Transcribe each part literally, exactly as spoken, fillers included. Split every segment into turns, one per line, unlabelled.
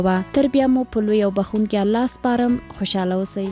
و تربیه مو پلوی و بخون که الله سپارم. خوشحاله اوسئ.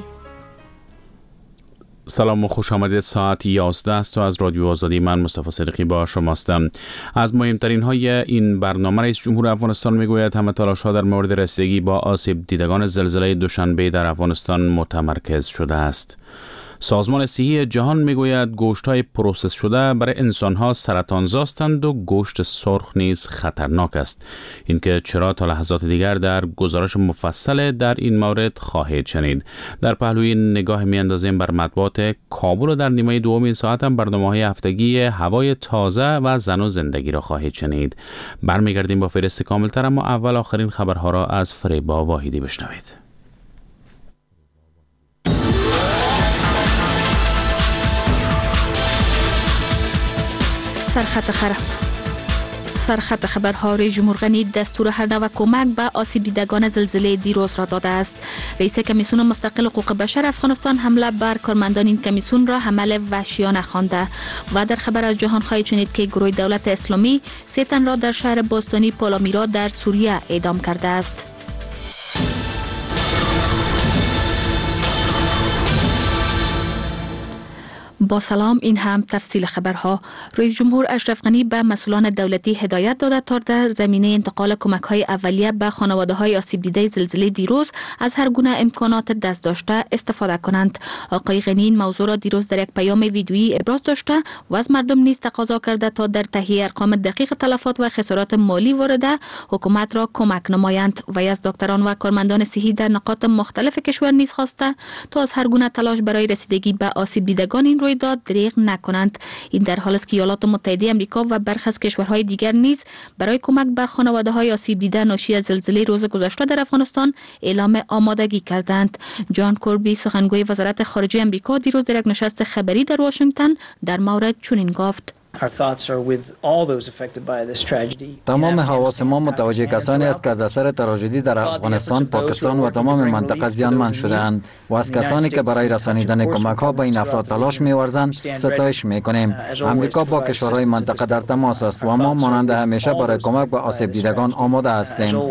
سلام و خوش آمدید. ساعت یازده است و از رادیو آزادی من مصطفی صدیقی با شما هستم. از مهمترین های این برنامه رئیس جمهور افغانستان میگوید همه تلاش ها در مورد رسیدگی با آسیب دیدگان زلزله دوشنبه در افغانستان متمرکز شده است. سازمان صحی جهان میگوید گوشت‌های پروسس شده برای انسان‌ها سرطانزاستند و گوشت سرخ نیز خطرناک است. اینکه چرا تا لحظات دیگر در گزارش مفصل در این مورد خواهید شنید. در پهلوی نگاه میاندازیم بر مطبوعات کابل و در نیمه دوم این ساعت هم برنامه‌های هفتگی هوای تازه و زن و زندگی را خواهید شنید. برمیگردیم با فهرست کاملتر، اما اول آخرین خبرها را از فریبا واحدی بشنوید.
سرخط خبر سرخط خبرها. رئیس جمهور غنی دستور هر نوع کمک به آسیب دیدگان زلزله دیروز را داده است. رئیس کمیسیون مستقل حقوق بشر افغانستان حمله بر کارمندان این کمیسیون را حمله وحشیانه خوانده. و در خبر از جهان خواهید شنید که گروه دولت اسلامی سه تن را در شهر باستانی پالامیرا در سوریه اعدام کرده است. با سلام، این هم تفصیل خبرها. رئیس جمهور اشرف غنی به مسئولان دولتی هدایت داده تا در زمینه انتقال کمک‌های اولیه به خانواده‌های آسیب دیده زلزله دیروز از هر گونه امکانات دست داشته استفاده کنند. آقای غنی این موضوع را دیروز در یک پیام ویدیویی ابراز داشته و از مردم نیز تقاضا کرده تا در تهیه ارقام دقیق تلفات و خسارات مالی وارده حکومت را کمک نمایند. و از دکتران و کارمندان صحی در نقاط مختلف کشور نیز خواسته تا از هر گونه تلاش برای رسیدگی به آسیب دیدگان این رویداد دریغ نکنند. این در حالی است که ایالات متحده آمریکا و برخی از کشورهای دیگر نیز برای کمک به خانواده‌های آسیب دیده ناشی از زلزله روز گذشته در افغانستان اعلام آمادگی کردند. جان کربی سخنگوی وزارت خارجه آمریکا دیروز در یک نشست خبری در واشنگتن در مورد چنین گفت:
تمام حواس ما متوجه کسانی است که از اثر تراژدی در افغانستان، پاکستان و تمام منطقه زیانمند شده‌اند و از کسانی که برای رسانیدن کمک‌ها به این افراد تلاش می‌ورزند ستایش می‌کنیم. آمریکا با کشورهای منطقه در تماس است و ما مانند همیشه برای کمک به آسیب دیدگان آماده هستیم.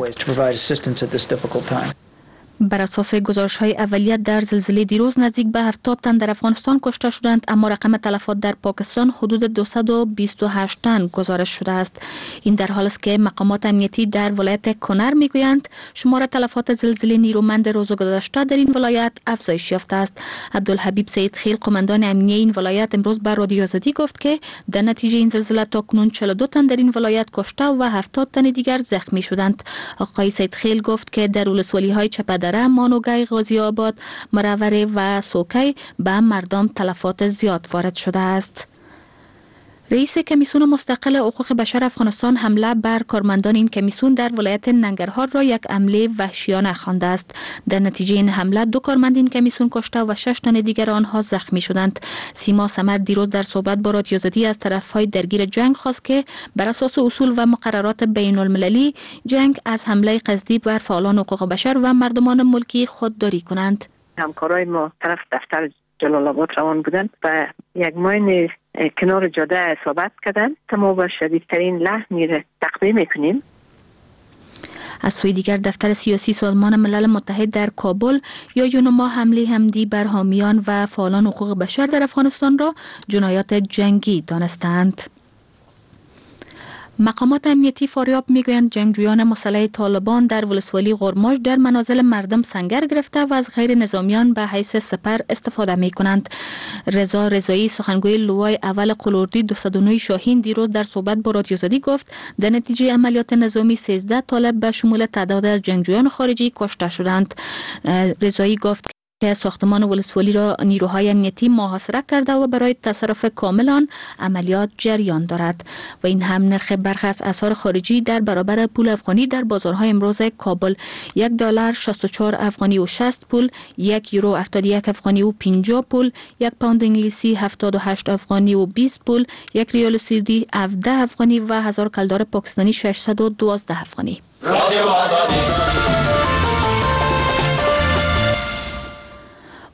بر اساس گزارش‌های اولیه در زلزله دیروز نزدیک به هفتاد تن در افغانستان کشته شدند، اما رقم تلفات در پاکستان حدود دویست و بیست و هشت تن گزارش شده است. این در حالی است که مقامات امنیتی در ولایت کنر میگویند شمار تلفات زلزله نیرومند روز گذشته در این ولایت افزایش یافته است. عبدالحبیب سید خیل، قماندان امنیه این ولایت، امروز به رادیو آزادی گفت که در نتیجه این زلزله تاکنون چهل و دو تن در این ولایت کشته و هفتاد تن دیگر زخمی شدند. آقای سید خیل گفت که در ولسوالی‌های چپدر، مانوگای، غازی آباد، مروره و سوکی به مردم تلفات زیاد وارد شده است. رئیس کمیسیون مستقل حقوق بشر افغانستان حمله بر کارمندان این کمیسیون در ولایت ننگرهار را یک حمله وحشیانه خوانده است. در نتیجه این حمله دو کارمند این کمیسیون کشته و شش تن دیگر آنها زخمی شدند. سیما سمر دیروز در صحبت با رادیو آزادی از طرفهای درگیر جنگ خواست که بر اساس اصول و مقررات بین المللی جنگ از حمله قصدی بر فعالان حقوق بشر و مردمان ملکی خودداری کنند.
همکارای ما طرف دفتر جلال آباد روان بودن و یک ماین کنار جاده اصابت کردن. ما با شدیدترین لحنی را تقدیم میکنیم.
از سوی دیگر دفتر سیاسی سازمان ملل متحد در کابل یا یونما حمله همدی بر حامیان و فعالان حقوق بشر در افغانستان را جنایات جنگی دانستند. مقامات امنیتی فاریاب میگویند جنگجویان مسلح طالبان در ولسوالی قرماش در منازل مردم سنگر گرفته و از غیر نظامیان به حیث سپر استفاده می کنند. رضا رضایی، سخنگوی لوای اول قلوردی دویست و نه شاهین، دیروز در صحبت با رادیو آزادی گفت در نتیجه عملیات نظامی سیزده طالب به شمول تعداد از جنگجویان خارجی کشته شدند. رضایی گفت که ساختمان ولسوالی را نیروهای امنیتی محاصره کرده و برای تصرف کامل آن عملیات جریان دارد. و این هم نرخ برخی از اسعار خارجی در برابر پول افغانی در بازارهای امروز کابل: یک دلار شصت و چهار افغانی و شصت پول، یک یورو هفتاد و یک افغانی و پنجاه پول، یک پوند انگلیسی هفتاد و هشت افغانی و بیست پول، یک ریال سعودی هفده افغانی و هزار کلدار پاکستانی ششصد و دوازده افغانی.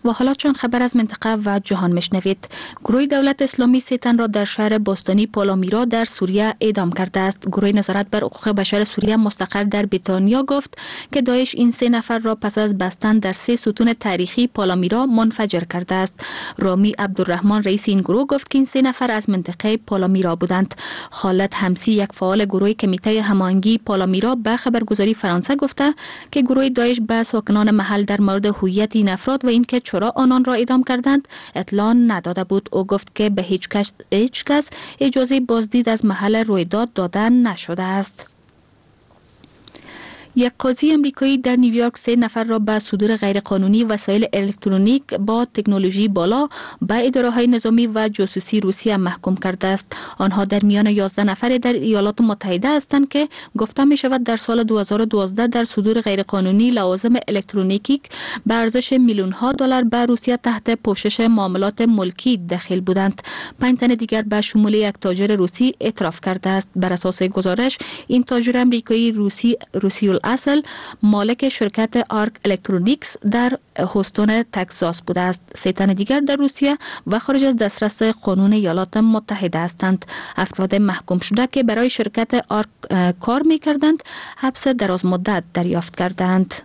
و حالا چند خبر از منطقه و جهان میشنوید. گروه دولت اسلامی سه تن را در شهر باستانی پالامیرا در سوریه اعدام کرده است. گروه نظارت بر حقوق بشر سوریه مستقر در بریتانیا گفت که داعش این سه نفر را پس از بستن در سه ستون تاریخی پالامیرا منفجر کرده است. رامی عبدالرحمن رئیس این گروه گفت که این سه نفر از منطقه پالامیرا بودند. خالد حمسی یک فعال گروه کمیته هماهنگی پالامیرا به خبرگزاری فرانسه گفته که گروه داعش به ساکنان محل در مورد هویت این افراد و اینکه چرا آنان را اعدام کردند اطلاع نداده بود. او گفت که به هیچ کس, هیچ کس اجازه بازدید از محل رویداد داده نشده است. یک قاضی امریکایی در نیویورک سه نفر را به صدور غیرقانونی وسایل الکترونیک با تکنولوژی بالا به اداره‌های نظامی و جاسوسی روسیه محکوم کرده است. آنها در میان یازده نفر در ایالات متحده هستند که گفته می شود در سال دو هزار و دوازده در صدور غیرقانونی لوازم الکترونیکی به ارزش میلیون ها دلار به روسیه تحت پوشش معاملات ملکی داخل بودند. پنج تن دیگر به شمول یک تاجر روسی اعتراف کرده است. بر اساس گزارش این تاجر امریکایی روسی روسی اصل مالک شرکت آرک الکترونیکس در هوستون تگزاس بوده است. سه تن دیگر در روسیه و خارج از دسترس قانون ایالات متحده هستند. افراد محکوم شده که برای شرکت آرک کار می‌کردند حبس دراز مدت دریافت کردند.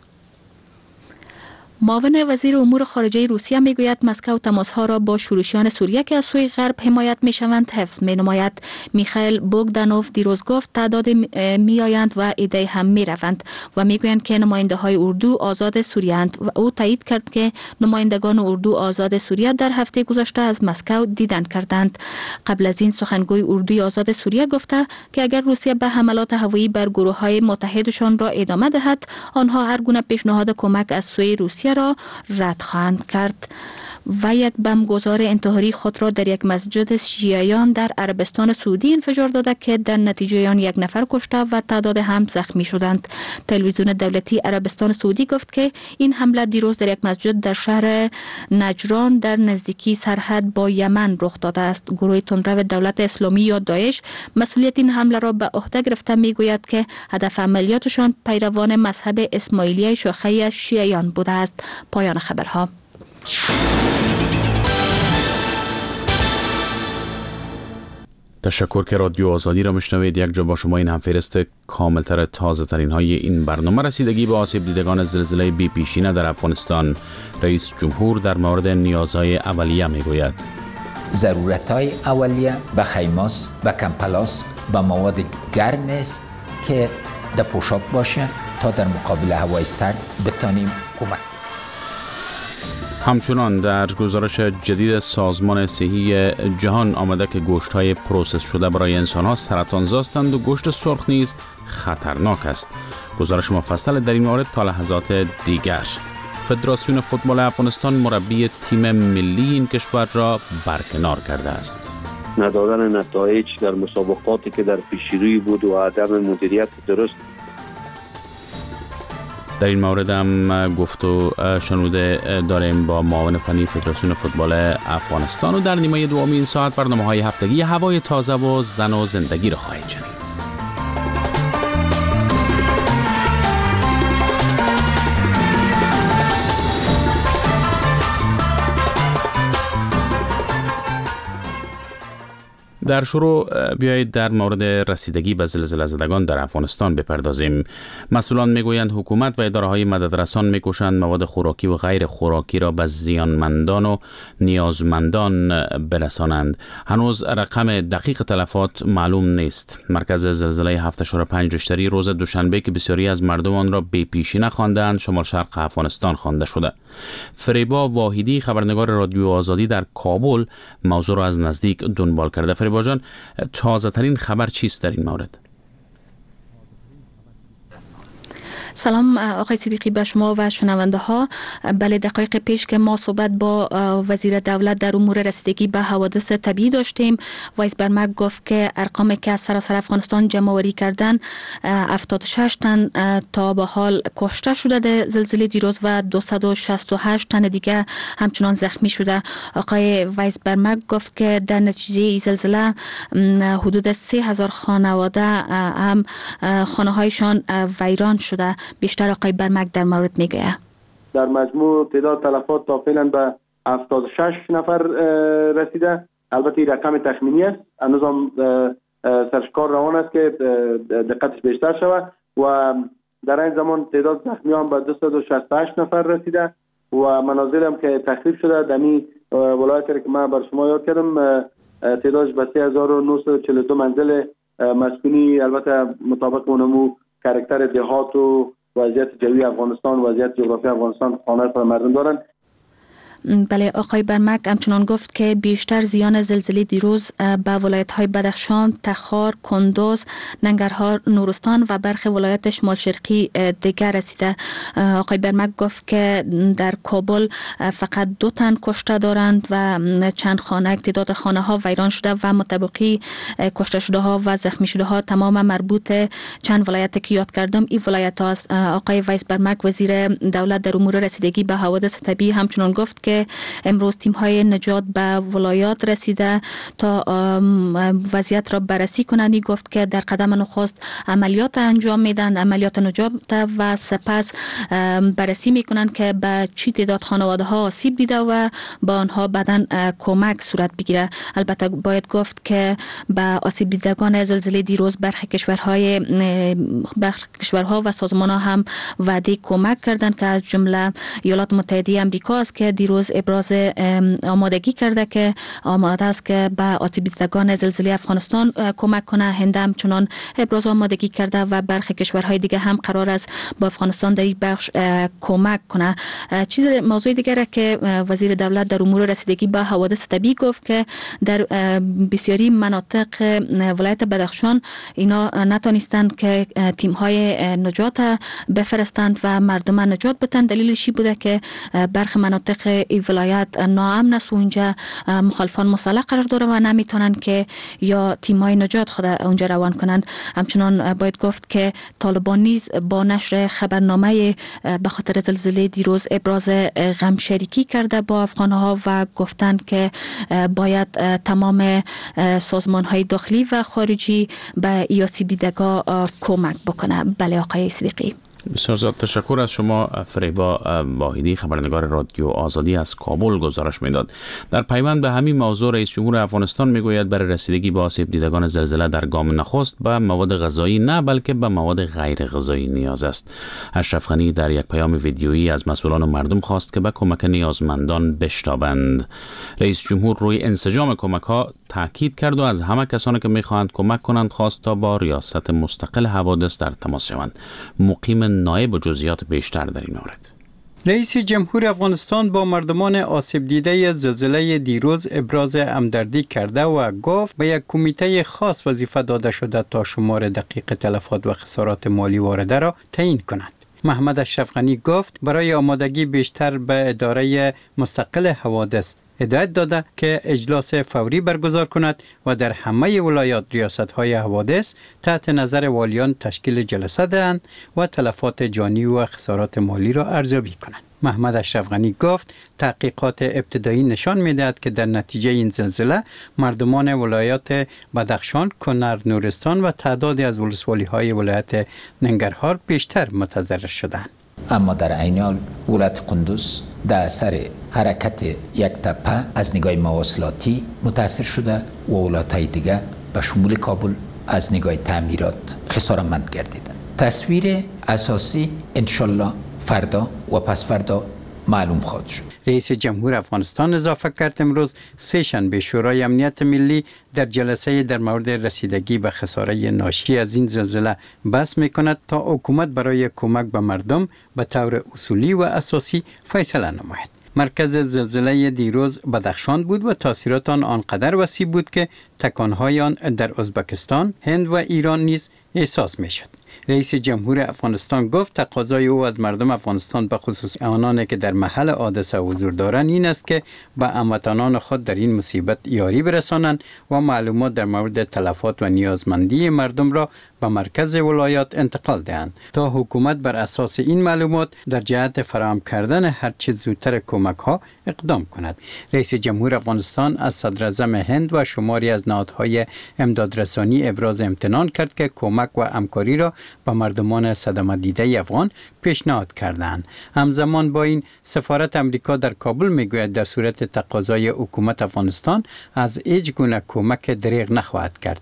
معاون وزیر امور خارجه روسیه میگوید مسکو تماس‌ها را با شورشیان سوریه که از سوی غرب حمایت می‌شوند حفظ می‌نماید. میخائیل بوگدانوف دیروز گفت تعداد میآیند و ایده هم میروند و میگویند که نماینده‌های اردو آزاد سوریه اند و او تایید کرد که نمایندگان اردو آزاد سوریه در هفته گذشته از مسکو دیدن کردند. قبل از این سخنگوی اردوی آزاد سوریه گفته که اگر روسیه به حملات هوایی بر گروه‌های متحدشان را ادامه دهد آنها هر گونه پیشنهاد کمک از سوی روسیه را رد خواهند کرد. و یک بمبگذار انتحاری خود را در یک مسجد شیعیان در عربستان سعودی انفجار داده که در نتیجه آن یک نفر کشته و تعداد هم زخمی شدند. تلویزیون دولتی عربستان سعودی گفت که این حمله دیروز در یک مسجد در شهر نجران در نزدیکی سرحد با یمن رخ داده است. گروه تندرو دولت اسلامی یا داعش مسئولیت این حمله را به عهده گرفته میگوید که هدف عملیاتشان پیروان مذهب اسماعیلیه شاخه شیعیان بوده است. پایان خبرها.
تشکر که رادیو آزادی را میشنوید. یک جا با شما این همفهرست کاملتر تازه ترین های این برنامه. رسیدگی به آسیب دیدگان زلزله بی پیشینه در افغانستان. رئیس جمهور در مورد نیازهای اولیه میگوید
ضرورت‌های اولیه به خیماس، به کمپلاس، به مواد گرم است که در پوشاک باشه تا در مقابل هوای سرد بتانیم کمک.
همچنان در گزارش جدید سازمان صحی جهان آمده که گوشت‌های پروسس شده برای انسان‌ها سرطان‌زاستند و گوشت سرخ نیز خطرناک است. گزارش مفصل در این مورد تا لحظات دیگر. فدراسیون فوتبال افغانستان مربی تیم ملی این کشور را برکنار کرده است.
ندادن نتایج در مسابقاتی که در پیشروی بود و عدم مدیریت درست.
در این مورد هم گفت و شنوده داریم با معاون فنی فدراسیون فوتبال افغانستان و در نیمه دوم این ساعت برنامه‌های هفتگی هوای تازه و زن و زندگی را خواهید شنید. در شروع بیایید در مورد رسیدگی به زلزله زدگان در افغانستان بپردازیم. مسئولان میگویند حکومت و اداره‌های مددرسان میکوشند مواد خوراکی و غیر خوراکی را به زیانمندان و نیازمندان برسانند. هنوز رقم دقیق تلفات معلوم نیست. مرکز زلزله هفت اشاره پنج ریشتری روز دوشنبه که بسیاری از مردم آن را بی پیشینه خواندند شمال شرق افغانستان خوانده شده. فریبا واحدی خبرنگار رادیو آزادی در کابل موضوع را از نزدیک دنبال کرده. فریبا جان، تازه ترین خبر چیست در این مورد؟
سلام آقای صدیقی به شما و شنونده ها. بله، دقایق پیش که ما صحبت با وزیر دولت در امور رسیدگی به حوادث طبیعی داشتیم، وایس برمک گفت که ارقامی که از سراسر افغانستان جمع آوری کردن هفتاد و شش تن تا به حال کشته شده در زلزله دیروز و دویست و شصت و هشت تن دیگه همچنان زخمی شده. آقای وایس برمک گفت که در نتیجه این زلزله حدود سه هزار خانواده هم خانه هایشان ویران شده. بیشتر آقای برمک در مورد میگه.
در مجموع تعداد تلفات تا فعلا به هفتاد و شش نفر رسیده. البته این رقم تخمینی است، هنوز هم سرشکار روان است که دقتش بیشتر شود و در این زمان تعداد زخمی هم به دویست و شصت و هشت نفر رسیده و منازل هم که تخریب شده در این ولایت که من بر شما یاد کردم تعدادش به سه هزار و نهصد و چهل و دو منزل مسکونی، البته مطابق اونمو کاراکتر دهات و وضعیت جوی افغانستان، وضعیت جغرافی افغانستان خانه پر مردم دارن.
بله، آقای برمک همچنان گفت که بیشتر زیان زلزله دیروز به ولایت‌های بدخشان، تخار، کندوز، ننگرهار، نورستان و برخی ولایت شمال شرقی دیگر رسیده. آقای برمک گفت که در کابل فقط دو تن کشته دارند و چند خانه، تعداد خانه ها ویران شده و مطابقی کشته شده ها و زخمی شده ها تمام مربوط چند ولایت که یاد کردم این ولایت هاست. آقای ویس برمک وزیر دولت در امور رسیدگی به حوادث طبیعی همچنان گفت که امروز تیم های نجات به ولایات رسیده تا وضعیت را بررسی کنند. گفت که در قدم نخست عملیات انجام میدن، عملیات نجات و سپس بررسی میکنند که به چی تعداد خانواده ها آسیب دیده و با آنها بعداً کمک صورت بگیره. البته باید گفت که به آسیب دیدگان زلزله دیروز برخی کشورهای برخی کشورها و سازمان ها هم وعده کمک کردند که از جمله ایالات متحده آمریکا است که دیروز ابراز آمادگی کرده که آماده است که به آسیب دیدگان زلزله افغانستان کمک کنه. هند هم چنان ابراز آمادگی کرده و برخی کشورهای دیگه هم قرار است با افغانستان در این بخش کمک کنه. چیز موضوع دیگه که وزیر دولت در امور رسیدگی به حوادث طبیعی گفت که در بسیاری مناطق ولایت بدخشان اینا نتونستند که تیم های نجات بفرستند و مردم نجات بدن. دلیلش بوده که برخی مناطق این ولایت ناامن است و اینجا مخالفان مسلح قرار داره و نمیتونن که یا تیم‌های نجات خود اونجا روان کنند. همچنان باید گفت که طالبان نیز با نشر خبرنامه به خاطر زلزله دیروز ابراز غم شریکی کرده با افغان‌ها و گفتند که باید تمام سازمان‌های داخلی و خارجی به آسیب دیدگان کمک بکنه. بله آقای صدیقی.
بسیار زیاد تشکر از شما. فریبا واحدی خبرنگار رادیو آزادی از کابل گزارش میداد. در پیوند به همین موضوع رئیس جمهور افغانستان میگوید برای رسیدگی به آسیب دیدگان زلزله در گام نخست به مواد غذایی نه بلکه به مواد غیر غذایی نیاز است. اشرف غنی در یک پیام ویدیویی از مسئولان و مردم خواست که به کمک نیازمندان بشتابند. رئیس جمهور روی انسجام کمک ها تاکید کرد و از همه کسانی که میخواهند کمک کنند خواست تا با ریاست مستقل حوادث در تماس شوند. مقیم نایب و جزئیات بیشتر در این مورد.
رئیس جمهور افغانستان با مردمان آسیب دیده زلزله دیروز ابراز همدردی کرده و گفت به یک کمیته خاص وظیفه داده شده تا شمار دقیق تلفات و خسارات مالی وارده را تعیین کند. محمد اشرف غنی گفت برای آمادگی بیشتر به اداره مستقل حوادث هدایت داده که اجلاس فوری برگزار کند و در همه ولایات ریاست‌های حوادث تحت نظر والیان تشکیل جلسه دهند و تلفات جانی و خسارات مالی را ارزیابی کنند. محمد اشرف غنی گفت تحقیقات ابتدایی نشان می‌دهد که در نتیجه این زلزله مردمان ولایات بدخشان، کنر، نورستان و تعدادی از ولسوالی‌های ولایت ننگرهار بیشتر متضرر شدند.
اما در عین حال ولایت قندوز در اثر حرکت یک تپه از نگاه مواصلاتی متاثر شده و ولایت‌های دیگر به شمول کابل از نگاه تعمیرات خسارتمند گردیدند. تصویر اساسی انشالله فردا و پس فردا معلوم خواهد شد.
رئیس جمهور افغانستان اضافه کرد امروز سه شنبه شورای امنیت ملی در جلسه در مورد رسیدگی به خساره ناشی از این زلزله بحث می‌کند تا حکومت برای کمک به مردم به طور اصولی و اساسی فیصله نماید. مرکز زلزله دیروز بدخشان بود و تاثیرات آن آنقدر وسیع بود که تکان‌های آن در ازبکستان، هند و ایران نیز احساس می‌شد. رئیس جمهور افغانستان گفت تقاضای او از مردم افغانستان به خصوص آنانی که در محل حادثه حضور دارند این است که به هموطنان خود در این مصیبت یاری برسانند و معلومات در مورد تلفات و نیازمندی مردم را به مرکز ولایات انتقال دهند تا حکومت بر اساس این معلومات در جهت فراهم کردن هر چه زودتر کمک ها اقدام کند. رئیس جمهور افغانستان از صدر اعظم هند و شماری از نهادهای امدادرسانی ابراز امتنان کرد که کمک و همکاری را به مردمان صدمه دیده افغان پیشنهاد کردند. همزمان با این سفارت امریکا در کابل میگوید در صورت تقاضای حکومت افغانستان از هیچ گونه کمک دریغ نخواهد کرد.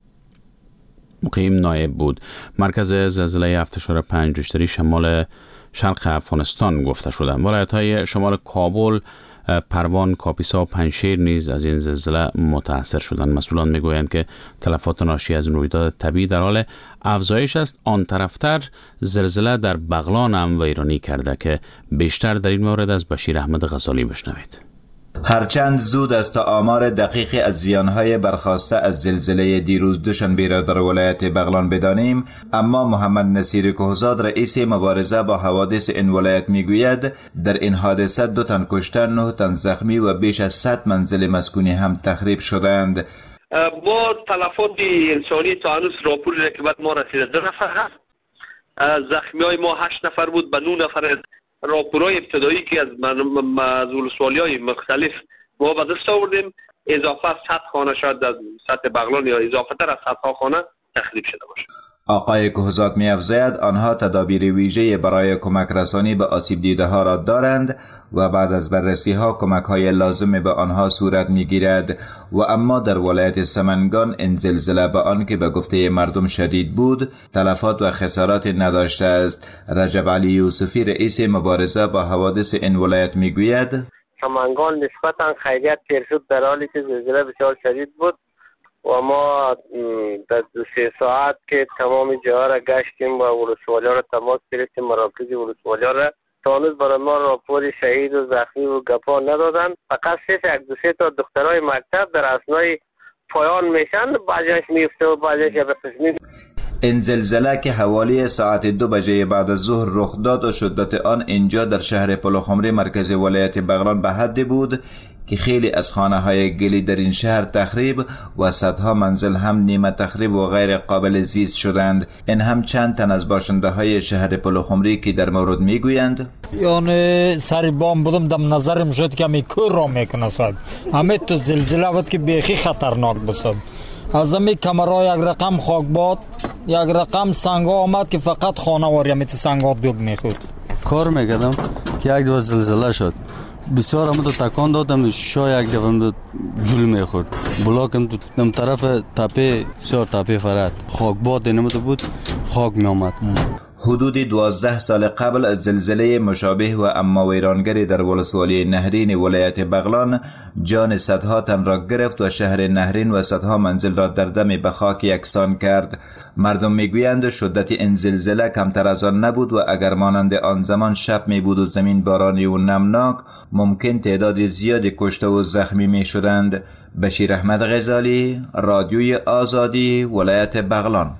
مقیم نایب بود. مرکز زلزله هفت اشاره پنج ریشتری شمال شرق افغانستان گفته شده. ولایت‌های شمال کابل، پروان، کاپیسا و پنجشیر نیز از این زلزله متاثر شدند. مسئولان میگویند که تلفات ناشی از رویداد طبیعی در حال افزایش است. آن طرفتر زلزله در بغلان هم ویرانی کرده که بیشتر در این مورد از بشیر احمد غزالی بشنوید.
هرچند زود است تا آمار دقیقی از زیانهای برخاسته از زلزله دیروز دوشنبه را در ولایت بغلان بدانیم، اما محمد نصیر کهزاد رئیس مبارزه با حوادث این ولایت میگوید در این حادثه دو تن کشته، نه تن زخمی و بیش از صد منزل مسکونی هم تخریب شدند.
با تلفات انسانی تا هنوز راپوری که بعد ما رسیده دو نفر هست، زخمی های ما هشت نفر بود، به نه نفر راپورای ابتدایی که از ولسوالی‌های مختلف ما به دست آوردیم. اضافه صد خانه شاید از سطح بغلان یا اضافه تر از صد خانه تخریب شده باشه.
آقای کهزاد می افزاید آنها تدابیر ویژه برای کمک رسانی به آسیب دیده ها را دارند و بعد از بررسی ها کمک های لازم به آنها صورت می گیرد. و اما در ولایت سمنگان این زلزله به آن که به گفته مردم شدید بود تلفات و خسارات نداشته است. رجب علی یوسفی رئیس مبارزه با حوادث این ولایت می گوید
سمنگان نسبتا خیریت تیر شد در حالی که زلزله بسیار شدید بود و ما در دو سه ساعت که تمام جاها را گشتیم و ولسوالی را تماس گرفتیم، مراکز ولسوالی را تا هنوز برای ما راپور شهید و زخمی و گپا ندادن. فقط صرف یک دو سه تا دخترای مکتب در اثنای پایان میشن، بعضیش میفته و بعضیش به قسمی.
این زلزله که حوالی ساعت دو بجه بعد از ظهر رخ داد و شدت آن اینجا در شهر پلوخمری مرکز ولایت بغلان به حدی بود که خیلی از خانه های گلی در این شهر تخریب و صدها منزل هم نیمه تخریب و غیر قابل زیست شدند. این هم چند تن از باشنده های شهر پلوخمری که در مورد میگویند
یعنی سری بام بودم دم نظرم شد که همی کور را میکنه صاحب، همه تو زلزله بود که بیخی خطرناک بود. از همی کمرها یک رقم خاک باد، یک رقم سنگ آمد که فقط خانه واری همی تو سنگ ها دوگ میخورد.
کار میکردم که یک دو زلزله شد، بسیار همه تو تکان دادم، شا یک دفعه جلو میخورد، بلاکم تو دم طرف تپه سیار تپه فرد خاک باد اینمه تو بود، خاک میامد.
حدود دوازده سال قبل از زلزله مشابه و اما ویرانگری در ولسوالی نهرین ولایت بغلان جان صدها تن را گرفت و شهر نهرین و صدها منزل را در دم به خاک یکسان کرد. مردم میگویند شدت این زلزله کمتر از آن نبود و اگر مانند آن زمان شب می بود و زمین بارانی و نمناک ممکن تعداد زیادی کشته و زخمی می شدند. بشیر احمد غزالی، رادیوی آزادی، ولایت بغلان.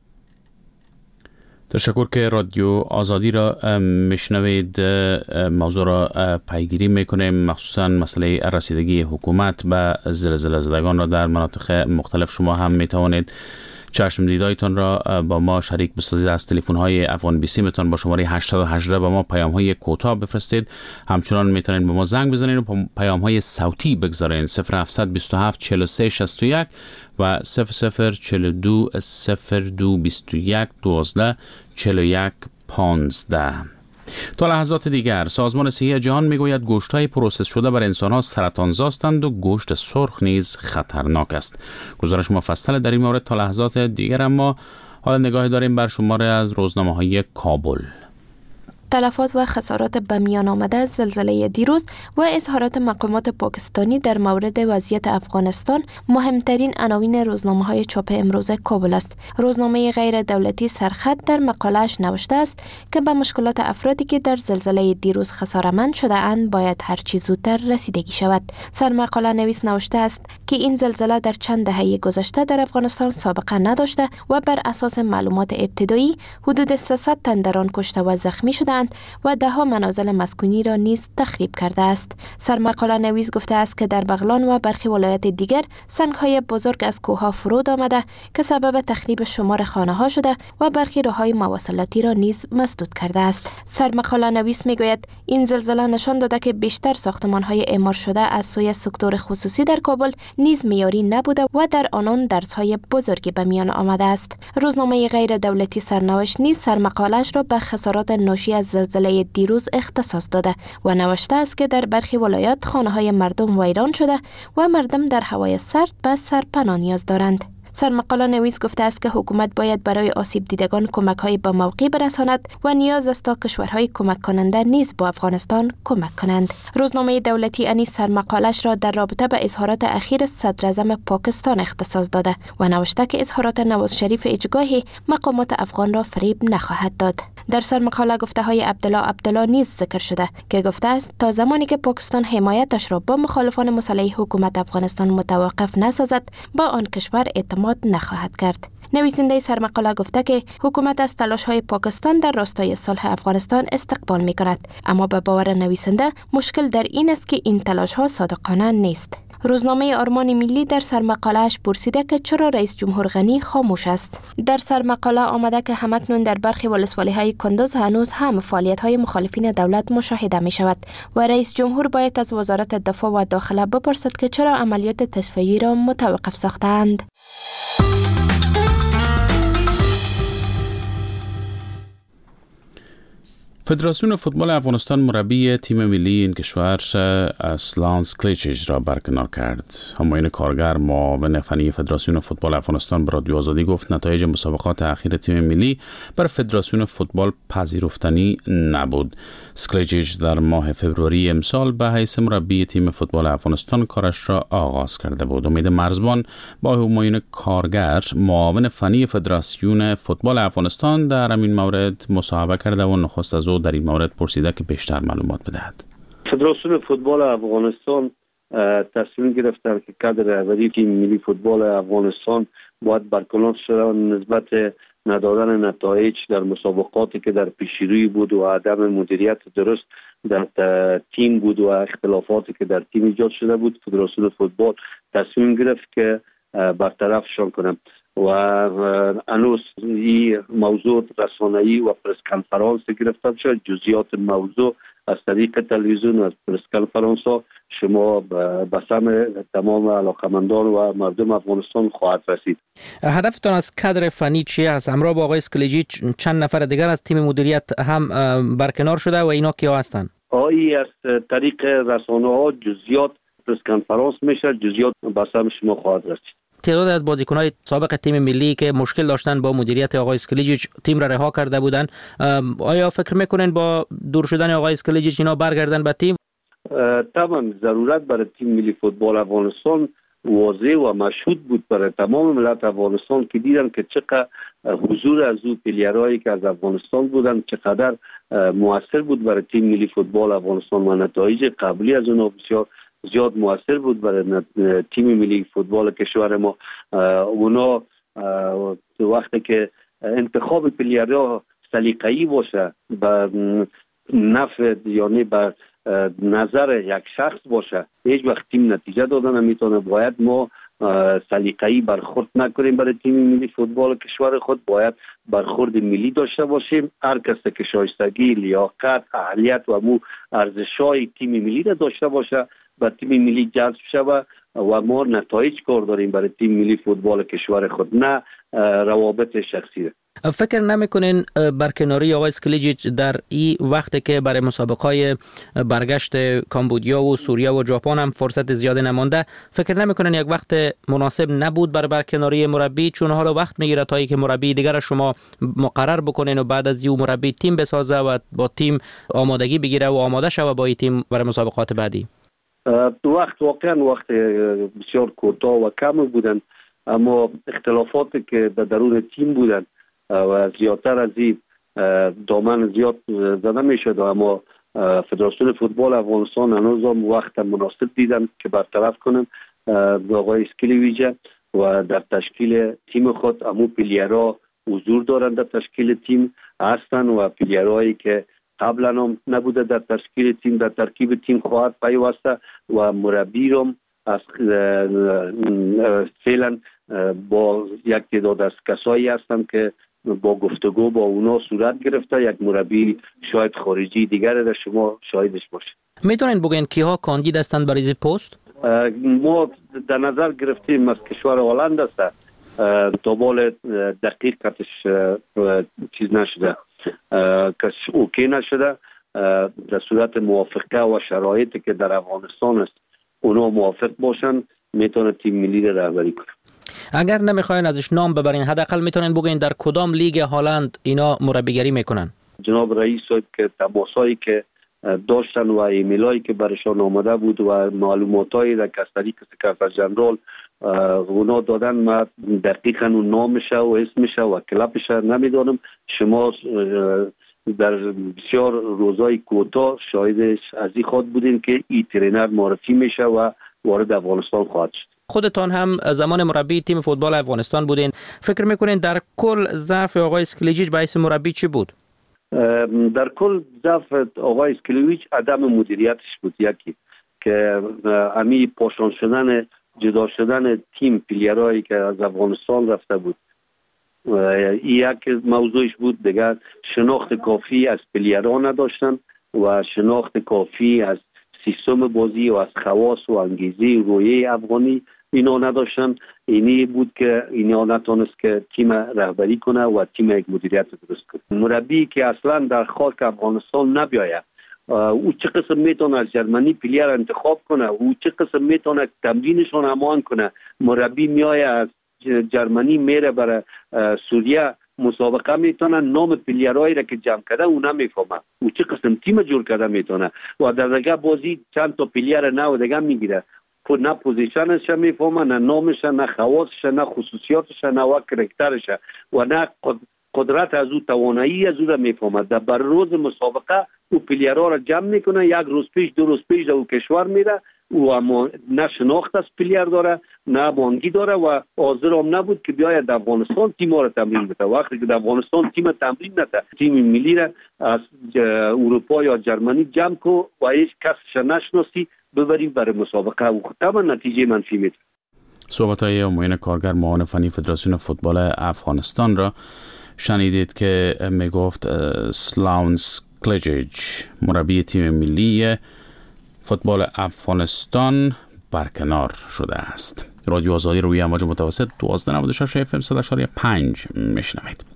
تشکر که رادیو آزادی را میشنوید. موضوع را پیگیری میکنیم، مخصوصا مسئله رسیدگی حکومت به زلزله زدگان را در مناطق مختلف. شما هم میتوانید چشم دیدایتان را با ما شریک بسازید. از تلفن های افغان بی سی میتون با شماره هشت یک هشت با ما پیام های کوتاه بفرستید. همچنان میتونید با ما زنگ بزنید و پیام های صوتی بگذارید. صفر هفت دو هفت چهل و سه شصت و یک و صفر صفر چهل و دو صفر دو بیست و یک دوازده چهل و یک پانزده. تا لحظات دیگر سازمان صحی جهان میگوید گوشت‌های پروسس شده بر انسان‌ها سرطان‌زاستند و گوشت سرخ نیز خطرناک است. گزارش مفصل در این مورد تا لحظات دیگر، اما حالا نگاهی داریم بر شماره از روزنامه‌های کابل.
تلفات و خسارات به میان آمده از زلزله دیروز و اظهارات مقامات پاکستانی در مورد وضعیت افغانستان مهمترین عناوین روزنامه‌های چاپ امروز کابل است. روزنامه غیر دولتی سرخط در مقاله‌اش نوشته است که به مشکلات افرادی که در زلزله دیروز خساره‌مند شده اند باید هر چه زودتر رسیدگی شود. سرمقاله نویس نوشته است که این زلزله در چند دهه گذشته در افغانستان سابقه نداشته و بر اساس معلومات ابتدایی حدود سیصد تن در آن کشته و زخمی شدند شدند و ده ها منازل مسکونی را نیز تخریب کرده است. سرمقاله نویس گفته است که در بغلان و برخی ولایات دیگر سنگ‌های بزرگ از کوه‌ها فرود آمده که سبب تخریب شمار خانه‌ها شده و برخی راه‌های مواصلاتی را نیز مسدود کرده است. سرمقاله نویس می‌گوید این زلزله نشان داده که بیشتر ساختمان‌های اعمار شده از سوی سکتور خصوصی در کابل نیز معیاری نبوده و در آنان درس‌های بزرگی به میان آمده است. روزنامه غیر دولتی سرنوشت نیز سرمقاله‌اش را به خسارات ناشی از زلزله دیروز اختصاص داده و نوشته است که در برخی ولایات خانه‌های مردم ویران شده و مردم در هوای سرد به سرپناه نیاز دارند. سرمقاله نویس گفته است که حکومت باید برای آسیب دیدگان کمک‌های به موقع برساند و نیاز است تا کشورهای کمک کننده نیز با افغانستان کمک کنند. روزنامه دولتی انیس سرمقاله‌اش را در رابطه به اظهارات اخیر صدر اعظم پاکستان اختصاص داده و نوشته که اظهارات نواز شریف اجگاهی مقامات افغان را فریب نخواهد داد. در سرمقاله گفته‌های عبدالله عبدالله نیز ذکر شده که گفته است تا زمانی که پاکستان حمایتش را با مخالفان مسلح حکومت افغانستان متوقف نسازد با آن کشور اعتماد نخواهد کرد. نویسنده سرمقاله گفته که حکومت از تلاش‌های پاکستان در راستای صلح افغانستان استقبال می‌کند، اما به باور نویسنده مشکل در این است که این تلاش‌ها صادقانه نیست. روزنامه آرمان ملی در سرمقاله‌اش پرسیده که چرا رئیس جمهور غنی خاموش است. در سرمقاله آمده که همکنون در برخی ولسوالی‌های کندوز هنوز هم فعالیت‌های مخالفین دولت مشاهده می‌شود و رئیس جمهور باید از وزارت دفاع و داخله بپرسد که چرا عملیات تصفیه‌ای را متوقف ساختند.
فدراسیون فوتبال افغانستان مربی تیم ملی این کشور اسلان سکلیچیچ را برکنار کرد. همایون کارگر معاون فنی فدراسیون فوتبال افغانستان به رادیو آزادی گفت نتایج مسابقات اخیر تیم ملی بر فدراسیون فوتبال پذیرفتنی نبود. سکلیچیچ در ماه فوریه امسال به حیث مربی تیم فوتبال افغانستان کارش را آغاز کرده بود. امید مرزبان با همایون کارگر معاون فنی فدراسیون فوتبال افغانستان در همین مورد مصاحبه کرده و نخست از در این مورد پرسیده که بیشتر معلومات بدهد.
فدراسیون فوتبال افغانستان تصمیم گرفتند که کادر رهبری تیم ملی فوتبال افغانستان باید برکنار شود نسبت ندادن نتایج در مسابقاتی که در پیشروی بود و عدم مدیریت درست در تیم بود و اختلافاتی که در تیم ایجاد شده بود. فدراسیون فوتبال تصمیم گرفت که برطرفشان کنند و هنوز این موضوع رسانه‌ای و پرس کنفرانس گرفته شد. جزئیات موضوع از طریق تلویزیون از پرس کنفرانس ها شما به سمع تمام علاقمندان و مردم افغانستان خواهد رسید.
هدفتان از کادر فنی چی است؟ همراه با آقای سکلیچیچ چند نفر دیگر از تیم مدیریت هم برکنار شده و اینا کیا هستند؟ آیی
از طریق رسانه ها جزئیات پرس کنفرانس میشه، جزئیات به سمع شما خواهد رسید.
تعداد از بازیکن‌های سابق تیم ملی که مشکل داشتن با مدیریت آقای اسکلیچیچ تیم را رها کرده بودند، آیا فکر میکنین با دور شدن آقای اسکلیچیچ اینا برگردن به تیم؟
طبعا ضرورت برای تیم ملی فوتبال افغانستان واضح و مشهود بود برای تمام ملت افغانستان که دیدن که چقدر حضور از او پلیرهایی که از افغانستان بودن چقدر موثر بود برای تیم ملی فوتبال افغانستان و نتایج قبلی از اونها بسیار زیاد موثر بود برای تیم ملی فوتبال کشور ما. اونا وقتی که انتخاب پلیرها سلیقه‌ای باشه به نفع یعنی به نظر یک شخص باشه هیچ وقت تیم نتیجه دادن نمیتونه. باید ما سلیقه‌ای برخورد نکنیم برای تیم ملی فوتبال کشور خود، باید برخورد ملی داشته باشیم. هر کسی که شایستگی، لیاقت، اهلیت و مو ارزش‌های تیم ملی را داشته باشه با تیم ملی جذب شود و ما نتایج کار داریم برای تیم ملی فوتبال کشور خود، نه روابط شخصی.
فکر نمیکنین برکناری آقای اسکلیچیچ در این وقتی که برای مسابقات برگشت کامبودیا و سوریه و ژاپن هم فرصت زیاد نمانده، فکر نمیکنین یک وقت مناسب نبود برای برکناری مربی، چون حالا وقت میگیره تا اینکه مربی دیگر شما مقرر بکنین و بعد از این مربی تیم بسازه و با تیم آمادگی بگیره و آماده شوه با این تیم برای مسابقات بعدی؟
وقت واقعا وقت بسیار کوتاه و کم بودن، اما اختلافاتی که در درون تیم بودن و زیادتر از این دامن زیاد زده می شد، اما فدراسیون فوتبال افغانستان هنوز هم وقت مناسب دیدن که برطرف کنن آقای اسکلیچیچ و در تشکیل تیم خود امو پلیرها حضور دارند در تشکیل تیم هستن و پلیرهایی که قبلا هم نبوده در تشکیل تیم، در ترکیب تیم خواهد پیوسته و مربی رو از فعلا با یک تعداد از کسایی هستند که با گفتگو با اونا صورت گرفته. یک مربی شاید خارجی دیگر در شما شاهدش باشه.
میتونین بگین کیها کاندید هستند برای پست؟
ما در نظر گرفتیم از کشور هلند است. دنبال دقیقش چیز نشده، کش اوکی نشده. در صورت موافقه و شرایطی که در افغانستان است اونا موافق باشن میتونه تیم ملی را رهبری کنه.
اگر نمیخواین ازش نام ببرین، حداقل میتونین بگین در کدام لیگ هلند اینا مربیگری میکنن؟
جناب رئیس صاحب که تماسایی که داشتن و ایمیلایی که برشان آمده بود و معلوماتایی در از طریق سکرتر جنرال اونا دادن، ما دقیقاً اون نامشه و اسمشه و کلپشه نمیدانم. شما در بسیار روزای کوتاه شاهدش از این خود بودین که این ترینر معرفی میشه و وارد افغانستان خواهد شد.
خودتان هم زمان مربی تیم فوتبال افغانستان بودین، فکر میکنین در کل ضعف آقای اسکلیجیچ به حیث مربی چی بود؟
در کل ضعف آقای اسکلیجیچ عدم مدیریتش بود. یکی که امی پاشان شدن جدا شدن تیم پلیرایی که از افغانستان رفته بود یک موضوعش بود. دیگر شناخت کافی از پلیرها نداشتن و شناخت کافی از سیستم بازی و از خواص و انگیزه رویه افغانی اینا نداشتن. اینی بود که اینا نتونست که تیم رهبری کنه و تیم یک مدیریت درست کنه. مربی که اصلا در خاک افغانستان نبیاید، او چه قسم میتونه از جرمنی پلیر انتخاب کنه، او چه قسم میتونه تمرینشون امان کنه. مربی میایه از جرمنی میره برای سوریه مسابقه میتونه، نام پلیرایی را که جمع کرده او نمیفهمه، او چه قسم تیم جور کرده میتونه و در دیگه بازی چند تا پلیر نو دیگه میگیره، نه پوزیشنش میفهمه، نه نامش، نه خواصش، نه خصوصیاتش، نه کاراکترش و نه قدرت از او، توانایی از او را میفهمه. در بر روز مسابقه او پلیرها را جمع میکنه، یک روز پیش دو روز پیش او کشور میره، او اما نه شناخت از پلیر داره نه بانگی داره و حاضر هم نبود که بیاید در افغانستان تیم را تمرین بده. وقتی که در افغانستان تیم تمرین نده، تیم ملی را از اروپا یا جرمنی جمع کو و هیچ کسش نشناسی ببریم برای مسابقه و تمام نتیجه منفی میده.
صحبت‌های معین کارگر معاون فنی فدراسیون فوتبال افغانستان را شنیدید که میگفت سلاون اسکلیجیچ مربی تیم ملی فوتبال افغانستان برکنار شده است. رادیو آزادی روی امواج متوسط دوازده ممیز و شش اف ام صد و شش ممیز پنج میشنوید.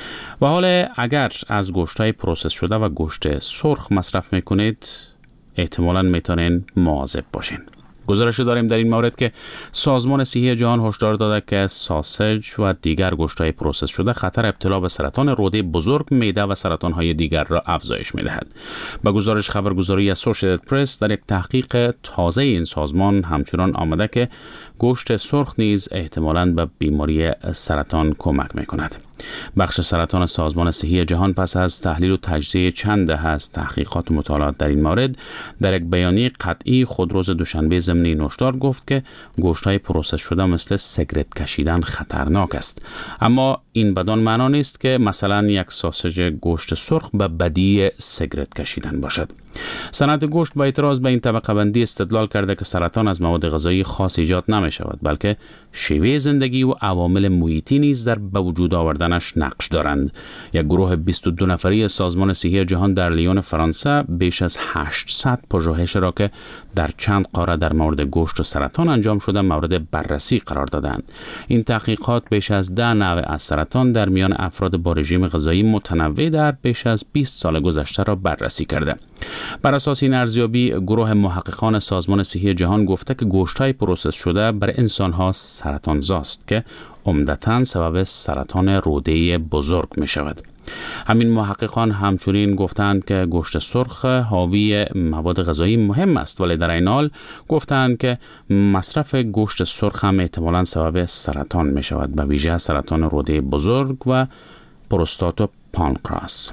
و حالا اگر از گوشت‌های پروسس شده و گوشت سرخ مصرف میکنید احتمالاً میتونین مواظب باشین. گزارش داریم در این مورد که سازمان صحی جهان هشدار داده که ساسج و دیگر گوشت‌های پروسس شده خطر ابتلا به سرطان روده بزرگ، معده و سرطان‌های دیگر را افزایش می‌دهد. به گزارش خبرگزاری اسوسییتد پرس در یک تحقیق تازه این سازمان همچنان آمده که گوشت سرخ نیز احتمالاً به بیماری سرطان کمک می‌کند. بخش سرطان سازمان صحی جهان پس از تحلیل و تجزیه چند دهه از تحقیقات و مطالعات در این مورد در یک بیانیه قطعی خود روز دوشنبه ضمنی نوشتار گفت که گوشت‌های پروسس شده مثل سیگرت کشیدن خطرناک است. اما این بدان معنا نیست که مثلا یک ساسج گوشت سرخ به بدی سیگرت کشیدن باشد. صنعت گوشت با اعتراض به این طبقه بندی استدلال کرده که سرطان از مواد غذایی خاص ایجاد نمی شود، بلکه شیوه زندگی و عوامل محیطی نیز در به وجود آوردنش نقش دارند. یک گروه بیست و دو نفری سازمان صحی جهان در لیون فرانسه بیش از هشتصد پژوهش را که در چند قاره در مورد گوشت و سرطان انجام شده مورد بررسی قرار دادند. این تحقیقات بیش از ده نوع از سرطان در میان افراد با رژیم غذایی متنوع در بیش از بیست سال گذشته را بررسی کرده. بر اساس این ارزیابی گروه محققان سازمان صحی جهان گفته که گوشت‌های پروسس شده برای انسان‌ها سرطانزاست که عمدتاً سبب سرطان روده بزرگ می شود. همین محققان همچنین گفتند که گوشت سرخ حاوی مواد غذایی مهم است، ولی در این حال گفتند که مصرف گوشت سرخ هم احتمالاً سبب سرطان می شود، به ویژه سرطان روده بزرگ و پروستات و پانکراس.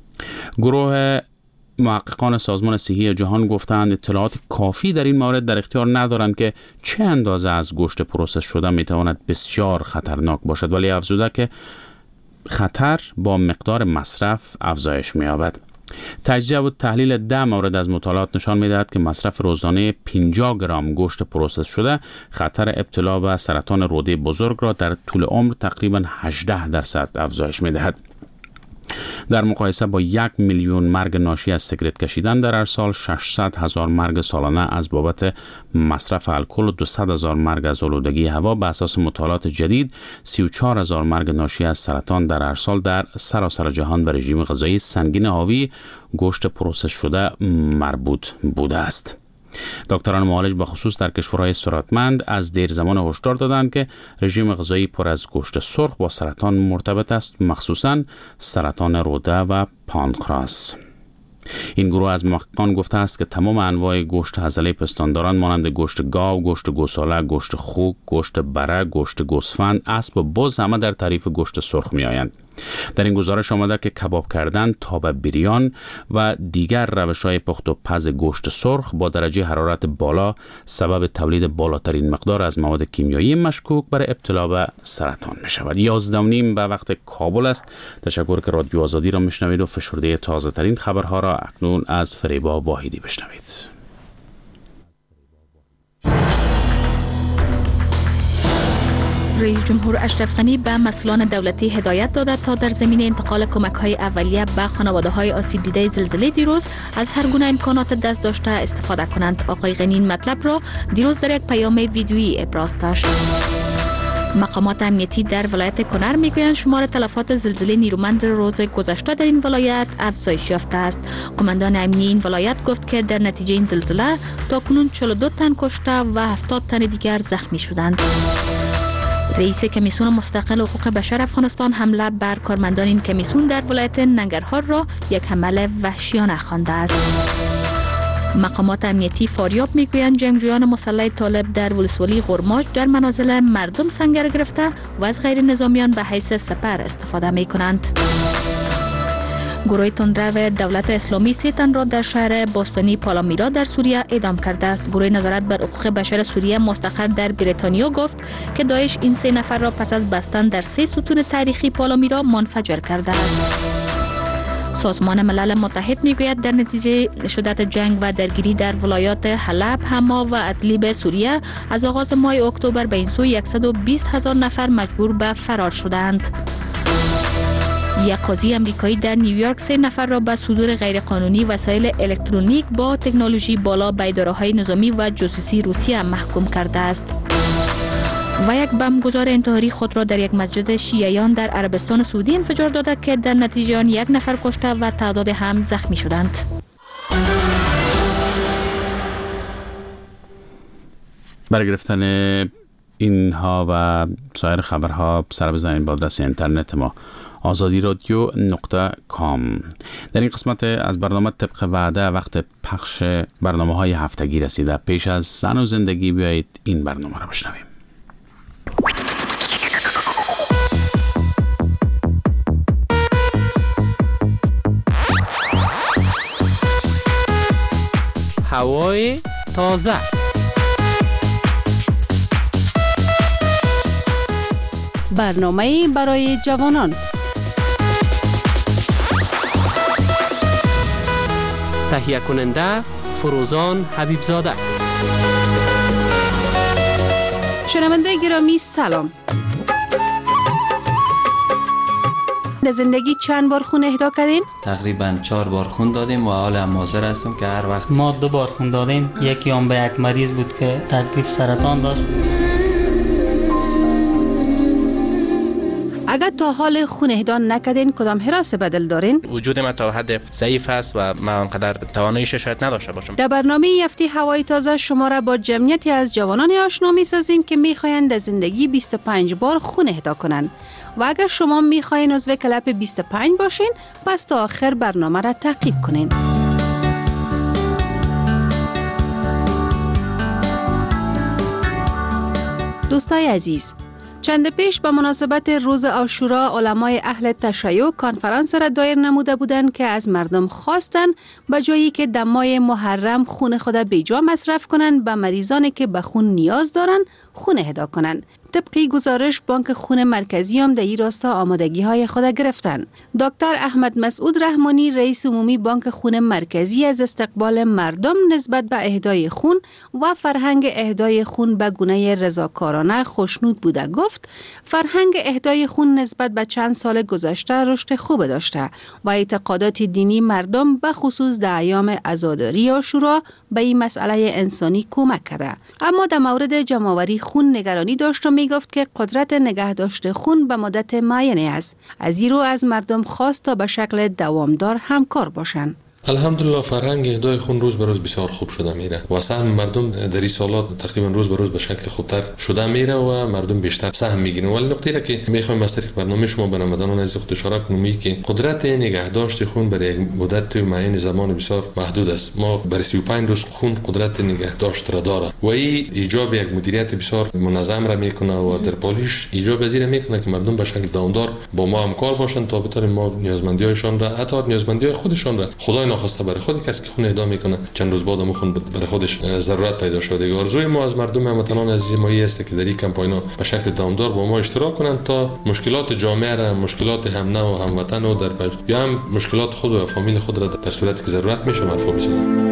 گروه محققان سازمان صحی جهان گفتند اطلاعات کافی در این مورد در اختیار ندارند که چه اندازه از گوشت پروسس شده میتواند بسیار خطرناک باشد، ولی افزوده که خطر با مقدار مصرف افزایش می‌یابد. تجزیه و تحلیل ده مورد از مطالعات نشان می‌دهد که مصرف روزانه پنجاه گرم گوشت پروسس شده خطر ابتلا به سرطان روده بزرگ را در طول عمر تقریباً هجده درصد افزایش می‌دهد. در مقایسه با یک میلیون مرگ ناشی از سیگارت کشیدن در هر سال، ششصد هزار مرگ سالانه از بابت مصرف الکل و دویست هزار مرگ از آلودگی هوا، به اساس مطالعات جدید سی و چهار هزار مرگ ناشی از سرطان در هر سال در سراسر جهان به رژیم غذایی سنگین حاوی گوشت پروسس شده مربوط بوده است. دکتران معالج به خصوص در کشورهای ثروتمند از دیر زمان هشدار دادند که رژیم غذایی پر از گوشت سرخ با سرطان مرتبط است، مخصوصاً سرطان روده و پانکراس. این گروه از محققان گفته است که تمام انواع گوشت عضله پستانداران مانند گوشت گاو، گوشت گوساله، گوشت خوک، گوشت بره، گوشت گوسفند، اسب و بز همه در تعریف گوشت سرخ می آیند. در این گزارش آمده که کباب کردن، تاب بریان و دیگر روش‌های پخت و پز گوشت سرخ با درجه حرارت بالا سبب تولید بالاترین مقدار از مواد کیمیایی مشکوک برای ابتلا به سرطان می شود. یازده و نیم به وقت کابل است. تشکر که رادیو آزادی را میشنوید و فشرده تازه ترین خبرها را اکنون از فریبا واحدی بشنوید.
رئیس جمهور اشرف غنی به مسئولان دولتی هدایت داده تا در زمینه انتقال کمک‌های اولیه به خانواده‌های آسیب دیده زلزله دیروز از هر گونه امکانات دست داشته استفاده کنند. آقای غنی این مطلب را دیروز در یک پیام ویدیویی ابراز داشت. مقامات امنیتی در ولایت کنر میگویند شمار تلفات زلزله نیرومند روز گذشته در این ولایت افزایش یافته است. قماندان امنی این ولایت گفت که در نتیجه این زلزله تاکنون چهل و دو تن کشته و هفتاد تن دیگر زخمی شدند. رئیس کمیسیون مستقل حقوق بشر افغانستان حمله بر کارمندان این کمیسیون در ولایت ننگرهار را یک حمله وحشیانه خوانده است. مقامات امنیتی فاریاب میگویند جنگجویان مسلح طالب در ولسوالی غرماج در منازل مردم سنگر گرفته و از غیر نظامیان به حیث سپر استفاده می کنند. گروه تندرو دولت اسلامی سه تن را در شهر باستانی پالامیرا در سوریه اعدام کرده است. گروه نظارت بر حقوق بشر سوریه مستقر در بریتانیا گفت که داعش این سه نفر را پس از بستن در سه ستون تاریخی پالامیرا منفجر کرده است. سازمان ملل متحد میگوید در نتیجه شدت جنگ و درگیری در ولایات حلب، حما و ادلیب سوریه از آغاز ماه اکتبر به این سو صد و بیست هزار نفر مجبور به فرار شدند. یک قاضی امریکایی در نیویورک سه نفر را به صدور غیرقانونی وسایل الکترونیک با تکنولوژی بالا به اداره‌های نظامی و جاسوسی روسیه محکوم کرده است. و یک بمبگذار انتحاری خود را در یک مسجد شیعیان در عربستان سعودی انفجار داده که در نتیجه آن یک نفر کشته و تعداد هم زخمی شدند.
برای گرفتن اینها و سایر خبرها سر بزنید با آدرس اینترنت ما آزادی رادیو نقطه کام. در این قسمت از برنامه طبق وعده وقت پخش برنامه های هفتگی رسیده. پیش از زن و زندگی بیایید این برنامه را بشنویم.
هوای تازه،
برنامه برای جوانان،
تهیه کننده فروزان حبیبزاده.
شنونده گرامی سلام. در زندگی چند بار خون اهدا کردین؟
تقریبا چهار بار خون دادیم و حال هم حاضر هستم که هر وقت.
ما دو بار خون دادیم. یکی هم به یک مریض بود که تکلیف سرطان داشت.
اگر تا حال خون اهدا نکردین کدام حراس بدل دارین؟
وجود من تا حد ضعیف است و من آنقدر تواناییش شاید نداشته باشم.
در برنامه هفته هوای تازه شما را با جمعیتی از جوانان آشنا می‌سازیم که می‌خواهند در زندگی بیست و پنج بار خون اهدا کنند. و اگر شما می‌خواهید عضو کلاب بیست و پنج باشین، پس تا آخر برنامه را تعقیب کنین. دوستای عزیز، چند پیش به مناسبت روز عاشورا علمای اهل تشیع کنفرانس را دایر نموده بودند که از مردم خواستند به جایی که در ماه محرم خون خود بیجا مصرف کنند به مریضانی که به خون نیاز دارند خون اهدا کنند. طبقی گزارش بانک خون مرکزی هم در این راستا آمادگی های خود گرفتن. دکتر احمد مسعود رحمانی رئیس عمومی بانک خون مرکزی از استقبال مردم نسبت به اهدای خون و فرهنگ اهدای خون به گونه رضاکارانه خوشنود بوده. گفت فرهنگ اهدای خون نسبت به چند سال گذشته رشد خوب داشته و اعتقادات دینی مردم به خصوص در ایام عزاداری عاشورا به این مسئله انسانی کمک کرده. اما در مورد جمع‌آوری خون نگرانی داشت و می گفت که قدرت نگه داشت خون به مدت معینی است. از این رو از مردم خواست تا به شکل دوامدار همکار باشند.
الحمدلله فرهنگ اهدای خون روز به روز بسیار خوب شده میره و سهم مردم در این سالات تقریبا روز به روز به شکل خوبتر شده میره و مردم بیشتر سهم میگیرن. ولی نکته را که میخوایم از طریق برنامه شما به نمایندگان از خود اشاره کنیم که قدرت نگهداشت خون برای یک مدت معین زمان بسیار محدود است. ما برای سی و پنج روز خون قدرت نگهداشت را داره و این ایجاب یک مدیریت بسیار منظم را میکنه و در پالیش ایجاب پذیر میکنه که مردم به شکل دوامدار با ما همکار باشند تا بتونه ما نیازمندی‌هایشان را حتی نیازمندی‌های خودشان را خدای ناخواسته برای خود کسی که خون اهدا میکنه چند روز بعد خون برای خودش ضرورت پیدا شده. آرزوی ما از مردم هموطنان عزیز ما است که در این کمپاین‌ها به شکل دوامدار با ما اشتراک کنند تا مشکلات جامعه را، مشکلات هم نوع و هموطن و در بج... یا هم مشکلات خود و فامیل خود را در صورتی که ضرورت میشه مرفوع بسازند.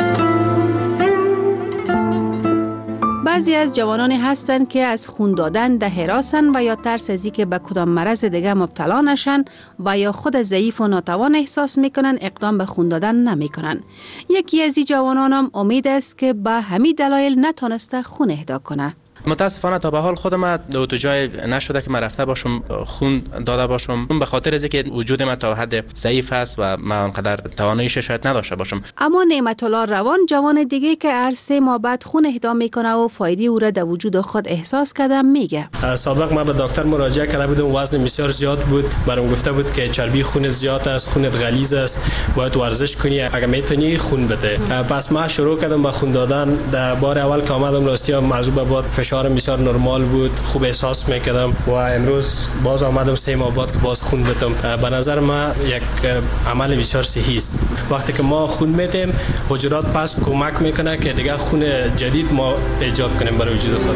بعضی از جوانانی هستند که از خون دادن در هراسن و یا ترس از اینکه به کدام مرض دیگه مبتلا نشن و یا خود ضعیف و ناتوان احساس میکنن اقدام به خون دادن نمیکنن. یکی از این جوانان هم امید است که به همین دلایل نتونسته خون اهدا کنه.
متاسفانه تا به حال خودم دو تا جای نشده که من رفته باشم خون داده باشم، به خاطر از اینکه وجود من تا حد ضعیف است و من انقدر تواناییش شاید نداشته باشم.
اما نعمت الله روان جوان دیگه که هر سه ماه بعد خون اهدا میکنه و فایده او را در وجود خود احساس کرده میگه.
سابق من به دکتر مراجعه کرده بودم، وزن بسیار زیاد بود، برام گفته بود که چربی خون زیاد است، خونت غلیظ است، باید ورزش کنی، اگه میتونی خون بده. پس من شروع کردم به خون دادن. در بار اول که آمدم راستی معذوب بود، فشارم بسیار نرمال بود، خوب احساس میکردم و امروز باز آمدم سه ماه بعد که باز خون بدم. به نظر من یک عمل بسیار صحیح است. وقتی که ما خون میدیم حجرات پس کمک میکنه که دیگه خون جدید ما ایجاد کنیم برای وجود خود.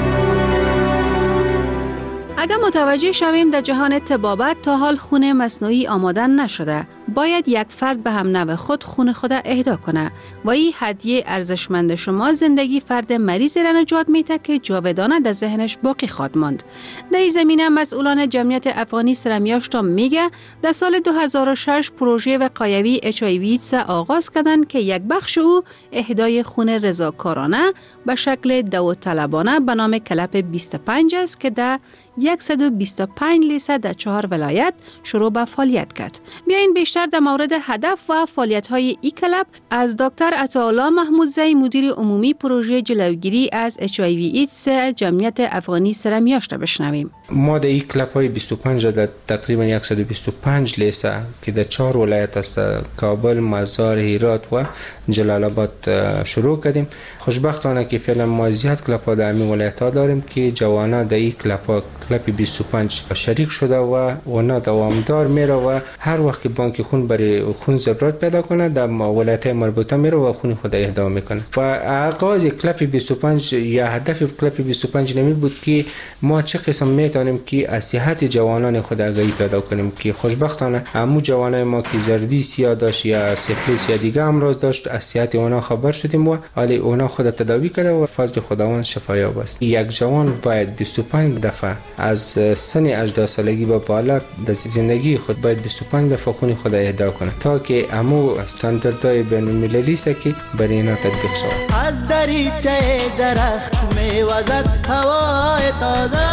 اگر متوجه شویم در جهان طبابت تا حال خون مصنوعی آماده نشده، باید یک فرد به هم نوع خود خون خود اهدا کنه و این هدیه ارزشمند شما زندگی فرد مریض را نجات میده که جاودانه در ذهنش باقی خواهد ماند. در این زمینه مسئولان جمعیت افغانی سرمیاشت میگه در سال دو هزار و شش پروژه وقایوی اچ آی وی ایدز آغاز کردند که یک بخش او اهدای خون رضاکارانه به شکل داوطلبانه به نام کلپ بیست و پنج است که در صد و بیست و پنج لیسه در چهار ولایت شروع به فعالیت کرد. بیاین بیشتر در مورد هدف و فعالیت‌های این کلب از دکتر عطاالله محمودزی مدیر عمومی پروژه جلوگیری از اچ آی وی ایدز جمعیت افغانی سرمیاشت بشنویم.
ما در این کلب‌های بیست و پنج در تقریبا صد و بیست و پنج لیسه که در چهار ولایت است، کابل، مزار، هرات و جلال آباد شروع کردیم. خوشبختانه که فعلا ما زیاد کلب‌ها در همین ولایت‌ها داریم که جوانان در این کلب‌ها کلب بیست و پنج شریک شده و اونا دوامدار میره و هر وقت که بانک خون برای خون ضرورت پیدا کنه در ولایت‌های مربوطه میره و خون خود اهدا میکنه. و آغاز کلب بیست و پنج یا هدف کلب بیست و پنج نمی بود که ما چه قسم میتونیم که از صحت جوانان خود آگاهی پیدا کنیم که خوشبختانه همو جوانای ما که زردی سیاه داشت یا سفلیس یا دیگه امراض داشت از صحت اونا خبر شدیم و حالا اونا خود تداوی کرده و فضل خداوند شفایاب است. یک جوان باید بیست و پنج دفعه از سن هجده سالگی به بالا در زندگی خود باید بیست و پنج دفعه خون خود اهدا کنه تا که همو استانداردهای بین المللی است که برای اینا تطبیق شود.
از دریچه درخت میوزد هوای تازه.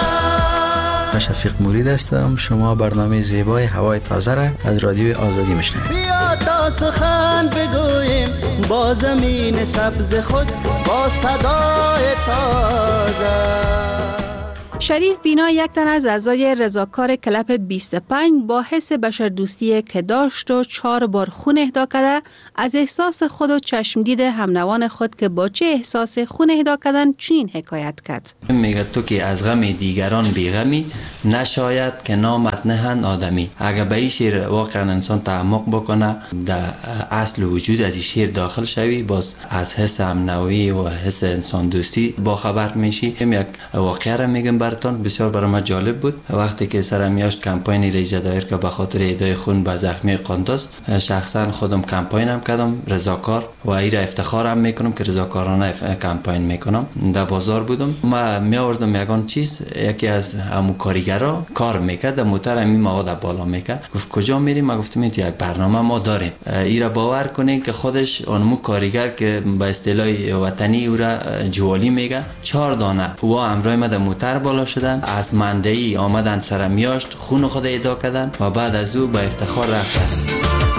شفیق مرید هستم. شما برنامه زیبای هوای تازه را از رادیو آزادی میشنوید.
بیا تا سخن بگوییم با زمین سبز خود با صدای تازه.
شریف بینا یک تن از اعضای رضاکار کلپ بیست و پنج با حس بشردوستی که داشت و چهار بار خون اهدا کرده از احساس خود و چشمدید همنوان خود که با چه احساس خون اهدا کردن چنین حکایت کرد.
میگه تو که از غم دیگران بیغمی نشاید که نامت نهند آدمی. اگر به این شعر واقعا انسان تعمق بکنه در اصل وجود از این شعر داخل شوی باز از حس همنوایی و حس انسان دوستی با خبر میشی. یک واقعه را میگم براتون بسیار برای ما جالب بود. وقتی که سرمیاشت کمپاین ایجاد دایر که به خاطر اهدای خون به زخمی قندوز، شخصا خودم کمپاین هم کردم رضاکار و ایرا افتخارم میکنم که رضاکارانه کمپاین میکنم. در بازار بودم، ما می آوردم یگان چیز، یکی از همو کارگرا کار میکرد، موتر همین مواد بالا میکرد. گفت کجا میریم؟ ما گفتم یک برنامه ما داریم. ایرا باور کنین که خودش اونمو کارگر که به اصطلاح وطنی او را جوالی میگه، چهار دانه و امرای ما در موتر بالا شدن، از مندهی آمدن سرمیاشت خون خود ادا کردن و بعد از او به افتخار رفتن.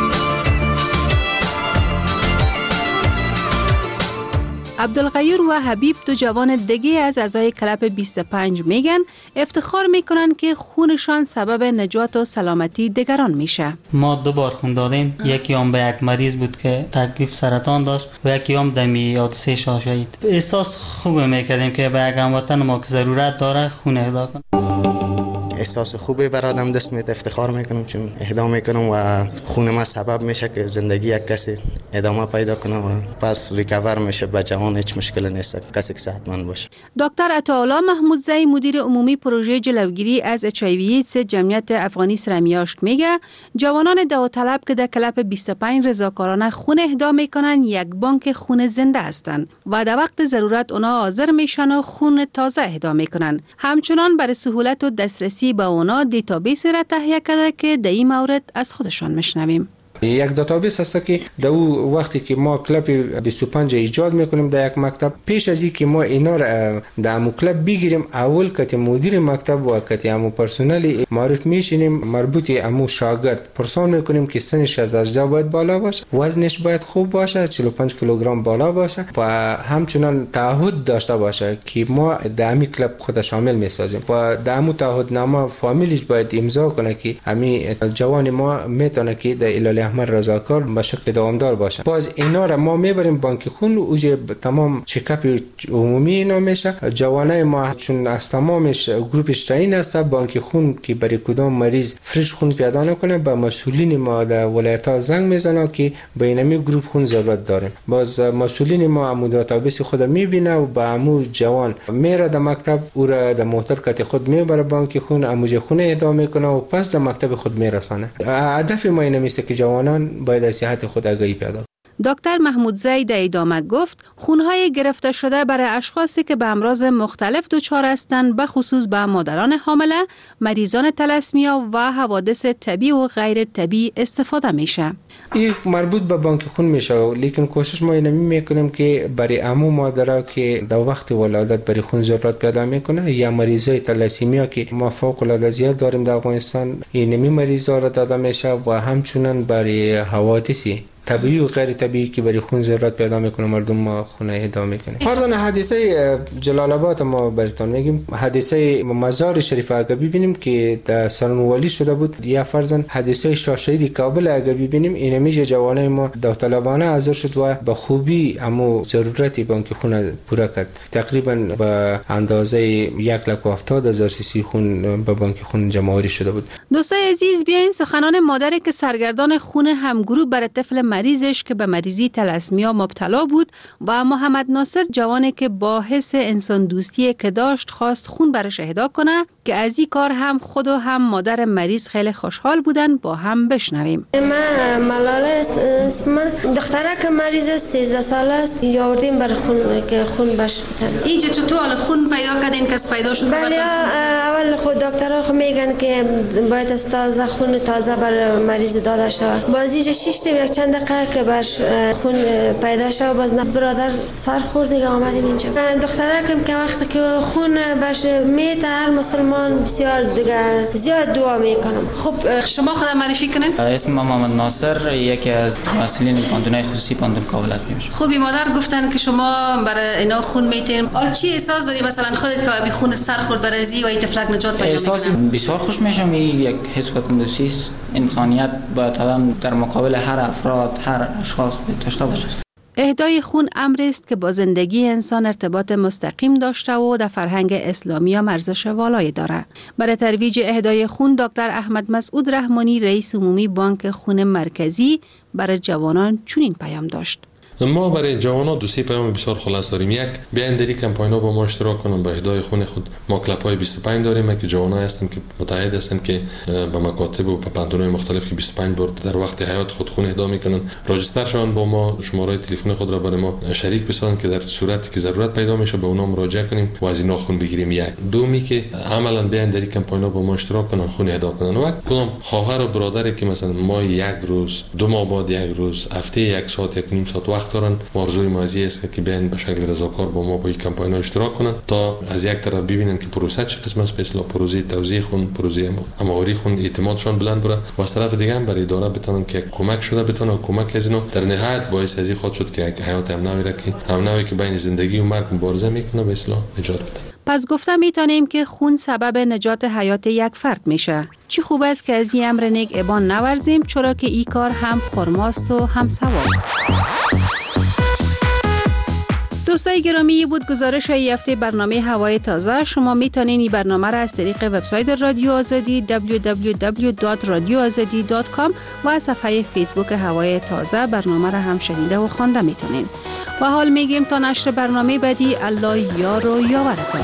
عبدالغیور و حبیب، دو جوان دیگه از اعضای کلب بیست و پنج، میگن افتخار میکنن که خونشان سبب نجات و سلامتی دیگران میشه.
ما دو بار خون دادیم، یکی هم به یک مریض بود که تکلیف سرطان داشت و یکی هم دمی حادثه شاشید. احساس خوبه میکردیم که به یک هموطن ما که ضرورت داره خون اهدا کنیم.
احساس خوبی بر آدم دست میده، افتخار میکنم چون اهدا میکنم و خون ما سبب میشه که زندگی یک کسی ادامه پیدا کنه و پس ریکاور میشه به جهان. هیچ مشکلی نیست کسی که صحتمند باشه.
دکتر عطاالله محمودزی، مدیر عمومی پروژه جلوگیری از اچ آی وی ایدز جمعیت افغانی سرمیاشت، میگه جوانان داوطلب که در کلب بیست و پنج رضاکارانه خون اهدا میکنن یک بانک خون زنده هستند و در وقت ضرورت اونا حاضر میشن و خون تازه اهدا میکنن. همچنان برای سهولت و دسترسی به اونا دیتابیس را تهیه کرده که در این مورد از خودشان میشنویم.
یک دیتابیس هست که در او وقتی که ما کلب بیست و پنج ایجاد میکنیم در یک مکتب، پیش از این که ما اینا را در امو کلب بگیریم، اول که مدیر مکتب و که امو پرسنل معرف میشینیم، مربوط امو شاگرد پرسان میکنیم که سنش از هجده باید بالا باشه، وزنش باید خوب باشه، چهل و پنج کیلوگرم بالا باشه و همچنان تعهد داشته باشه که ما در امی کلب خود شامل میسازیم و در امو تعهد نامه فامیلیش باید امضا کنه که امی جوان ما میتونه که در هلال احمر رضاکار به شکل دوامدار باشه. باز اینا را ما میبریم بانک خون، اوجه تمام چکاپ عمومی اینا میشه. جوانای ما چون از تمامش گروپش تعیین است، بانک خون که برای کدام مریض فرش خون پیدا نکنه به مسئولین ما در ولایت ها زنگ میزنه که به اینمی گروپ خون ضرورت داریم. باز مسئولین ما عمو دیتابیس خود میبینه و با عمو جوان میره در مکتب، او را در محترکت خود میبره بانک خون، عمو خون اهدا میکنه و پس در مکتب خود میرسانه. هدف ما اینه میشه که جوانان باید از صحت خود آگاهی پیدا.
دکتر محمودزی در ادامه گفت خونهای گرفته شده برای اشخاصی که به امراض مختلف دچار هستند، به خصوص به مادران حامله، مریضان تلسمیا و حوادث طبیعی و غیر طبیعی استفاده میشه.
این مربوط به بانک خون میشه، لیکن کوشش ما اینمی میکنیم که برای عمو مادرها که در وقت ولادت برای خون ضرورت پیدا میکنه یا مریضای تلسمیا که ما فوق العاده زیاد داریم در افغانستان، اینمی مریضا را داده میشه و همچنین برای حوادثی طبیعی و غیر طبیعی که برای خون ضرورت پیدا میکنه مردم ما خونه اهدا میکنه. فرضاً حادثه جلال آباد ما براتون میگیم، حادثه مزار شریف اگه ببینیم که در سرنوالی شده بود، یا فرضاً حادثه شاشهید کابل اگه ببینیم، این میشه جوانای ما داوطلبانه حاضر شد و به خوبی اما ضرورت بانک خون پورا کرد. تقریبا به اندازه یک لک و هفتاد هزار سی سی خون به بانک خون جمع آوری شده بود.
دوستای عزیز، بیاین سخنان مادری که سرگردان خون همگروه برای طفل مریضش که به مریضی تلسمیا مبتلا بود و محمد ناصر، جوانی که با حس انسان دوستی که داشت خواست خون برش اهدا کنه، که از این کار هم خود و هم مادر مریض خیلی خوشحال بودن، با هم بشنویم.
من ملاله اسم دختره که مریض سیزده ساله است، یاوردیم بر خون که خون بش بدن.
اینجا چطور حال خون پیدا کردین کس پیدا شد؟
بله، اول خود دکترها خو میگن که باید از تازه خون تازه بر مریض داده شود. بازی شش تا یک چند دقیقه که برش خون پیدا شد، باز برادر سر خورد دیگه آمدیم اینجا. دختره که وقتی که خون برش میته، هر مسلمان بسیار دیگه زیاد دعا میکنم.
خب شما خودم معرفی کنین؟
اسم محمد ناصر، یکی از مسئولین پانتونای خصوصی پانتون کابلت میشه.
خب مادر گفتن که شما برای اینا خون میتین، حال چی احساس داری مثلا خودت که بی خون سر خورد برای زی و این طفلک نجات پیدا میکنه؟
احساس بسیار خوش میشم. این یک حس قدردانی است. انسانیت باید در مقابل هر افراد، هر اشخاص داشته باشه.
اهدای خون امری است که با زندگی انسان ارتباط مستقیم داشته و در فرهنگ اسلامی هم ارزش والایی داره. برای ترویج اهدای خون، دکتر احمد مسعود رحمانی، رئیس عمومی بانک خون مرکزی، برای جوانان چنین پیام داشت.
ما برای جوانان دو سه پیام بسیار خلاص داریم. یک، بیاین در این کمپاین‌ها با ما اشتراک کنن به اهدای خون خود. ما کلاب‌های بیست و پنج داریم که جوانان هستن که متعهد هستن که به مکاتب و به پانتون‌های مختلف که بیست و پنج بار در وقت حیات خود خون اهدا میکنن راجستر شون، با ما شماره تلفن خود را برای ما شریک بسازن که در صورتی که ضرورت پیدا میشه به اونها مراجعه کنیم و از اینا خون بگیریم. یک. دومی که عملاً بیاین در این کمپاین‌ها با ما اشتراک کنن، خون اهدا کنن. و کدام خواهر و برادری که مثلا ما یک روز، دو ماه بعد یک روز، هفته یک ساعت، یک نیم ساعت وقت دارن، آرزوی ما است که بیاین به شکل رضاکار با ما با این کمپاین‌ها اشتراک کنن تا از یک طرف ببینن که پروسه چه قسم است، به اصطلاح پروسه توزیع خون، پروسه هماوری خون، اعتمادشان بلند بره و از طرف دیگه هم برای اداره بتونن که کمک شده بتونن کمک از اینو در نهایت باعث از این خود شد که حیات امنوی را که امنوی که بین زندگی و مرگ مبارزه میکنه به اصطلاح نجات بده.
پس گفته میتونیم که خون سبب نجات حیات یک فرد میشه. چی خوب است که از این امر نیک ابان نورزیم، چرا که این کار هم خرماست و هم ثواب. دوستای گرامی، بود گزارش های هفته برنامه هوای تازه. شما میتونین این برنامه را از طریق وبسایت رادیو آزادی دبلیو دبلیو دبلیو دات رادیو آزادی دات کام و از صفحه فیسبوک هوای تازه برنامه را هم شنیده و خوانده میتونین. و حال میگیم تا نشر برنامه بعدی، الله یار و یاورتان.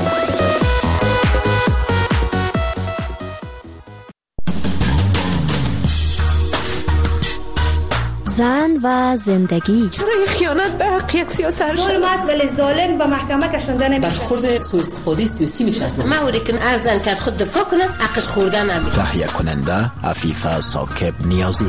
زن و زندگی.
چرا این خیانت به حق یک سیاست
ظلم است ولی ظالم به محکمه کشانده نمیشه.
برخورد سوء استفاده سیاسی میشه از
ما اوریکن ارزن که از خود دفاع کنه حقش خورده نمیشه.
تهیه کننده عفیفه ساکب نیازی.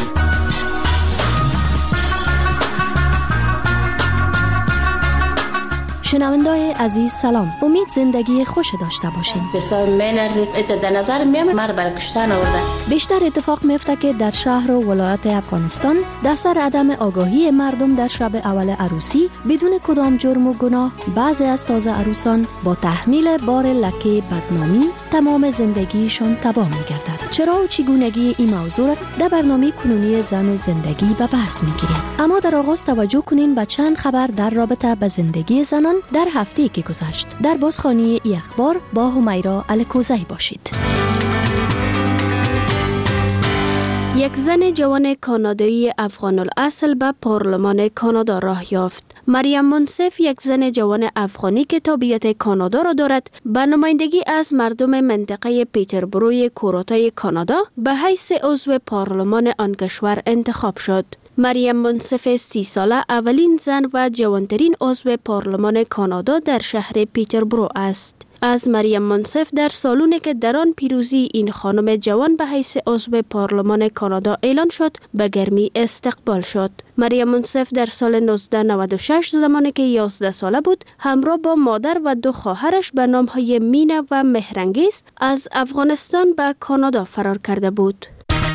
شنوندای عزیز سلام، امید زندگی خوش داشته باشین.
بسیار من از در نظر میام مر بر کشتن آورده.
بیشتر اتفاق میفته که در شهر و ولایت افغانستان در سر عدم آگاهی مردم در شب اول عروسی بدون کدام جرم و گناه بعضی از تازه عروسان با تحمیل بار لکه بدنامی تمام زندگیشان تباه میگردد. چرا و چگونگی این موضوع در برنامه کنونی زن و زندگی به بحث میگیریم. اما در آغاز توجه کنین به چند خبر در رابطه با زندگی زنان در هفته‌ای که گذشت. در بازخوانی ای اخبار با همیرا الکوزی باشید. یک زن جوان کانادایی افغان الاصل به پارلمان کانادا راه یافت. مریم منصف، یک زن جوان افغانی که تابعیت کانادا را دارد، به نمایندگی از مردم منطقه پیتربروی کوراتای کانادا به حیث عضو پارلمان آن کشور انتخاب شد. مریم منصف سی ساله اولین زن و جوانترین عضو پارلمان کانادا در شهر پیتربرو است. از مریم منصف در سالونی که در آن پیروزی این خانم جوان به حیث عضو پارلمان کانادا اعلان شد، به گرمی استقبال شد. مریم منصف در سال نوزده نود و شش زمانی که یازده ساله بود، همراه با مادر و دو خواهرش به نامهای مینا و مهرنگیز از افغانستان به کانادا فرار کرده بود.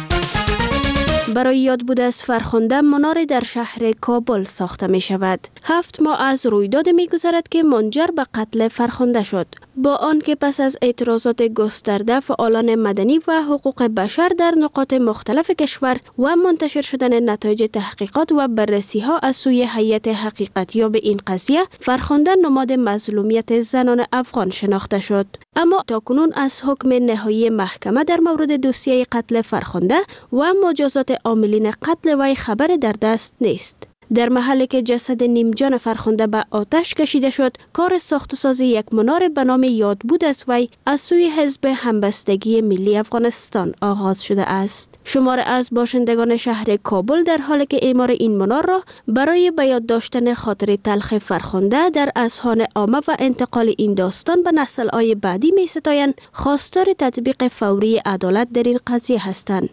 برای یاد بود از فرخنده منار در شهر کابل ساخته می شود. هفت ماه از رویداد می گذرد که منجر به قتل فرخنده شد. با آنکه پس از اعتراضات گسترده فعالان مدنی و حقوق بشر در نقاط مختلف کشور و منتشر شدن نتایج تحقیقات و بررسی ها از سوی هیئت حقیقتیاب این قضیه، فرخنده نماد مظلومیت زنان افغان شناخته شد. اما تاکنون از حکم نهایی محکمه در مورد دوسیه قتل فرخنده و مجازات عاملین قتل وی خبر در دست نیست. در محلی که جسد نیمجان فرخنده به آتش کشیده شد، کار ساخت و ساز یک منار به نام یاد بود از وی از سوی حزب همبستگی ملی افغانستان آغاز شده است. شمار از باشندگان شهر کابل در حالی که اعمار این منار را برای به یاد داشتن خاطر تلخ فرخنده در اذهان عامه و انتقال این داستان به نسل‌های بعدی می ستایند، خواستار تطبیق فوری عدالت در این قضیه هستند.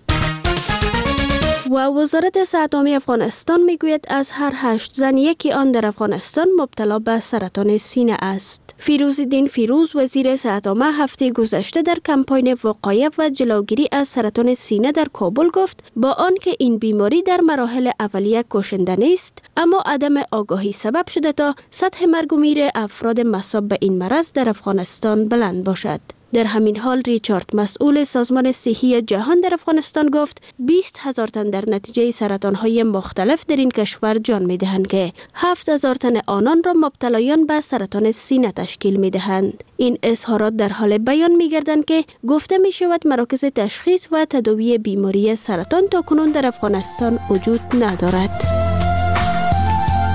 و وزارت صحت عامه افغانستان میگوید از هر هشت زن یکی آن در افغانستان مبتلا به سرطان سینه است. فیروزالدین فیروز، وزیر صحت عامه، هفته گذشته در کمپاین وقایه و جلوگیری از سرطان سینه در کابل گفت با آنکه این بیماری در مراحل اولیه کشنده نیست، اما عدم آگاهی سبب شده تا سطح مرگ و میر افراد مصاب به این مرض در افغانستان بلند باشد. در همین حال ریچارد، مسئول سازمان صحی جهان در افغانستان، گفت بیست هزار تن در نتیجه سرطان‌های مختلف در این کشور جان می‌دهند که هفت هزار تن آنان را مبتلایان به سرطان سینه تشکیل می‌دهند. این اظهارات در حال بیان می‌گردند که گفته می‌شود مراکز تشخیص و تداوی بیماری سرطان تاکنون در افغانستان وجود ندارد.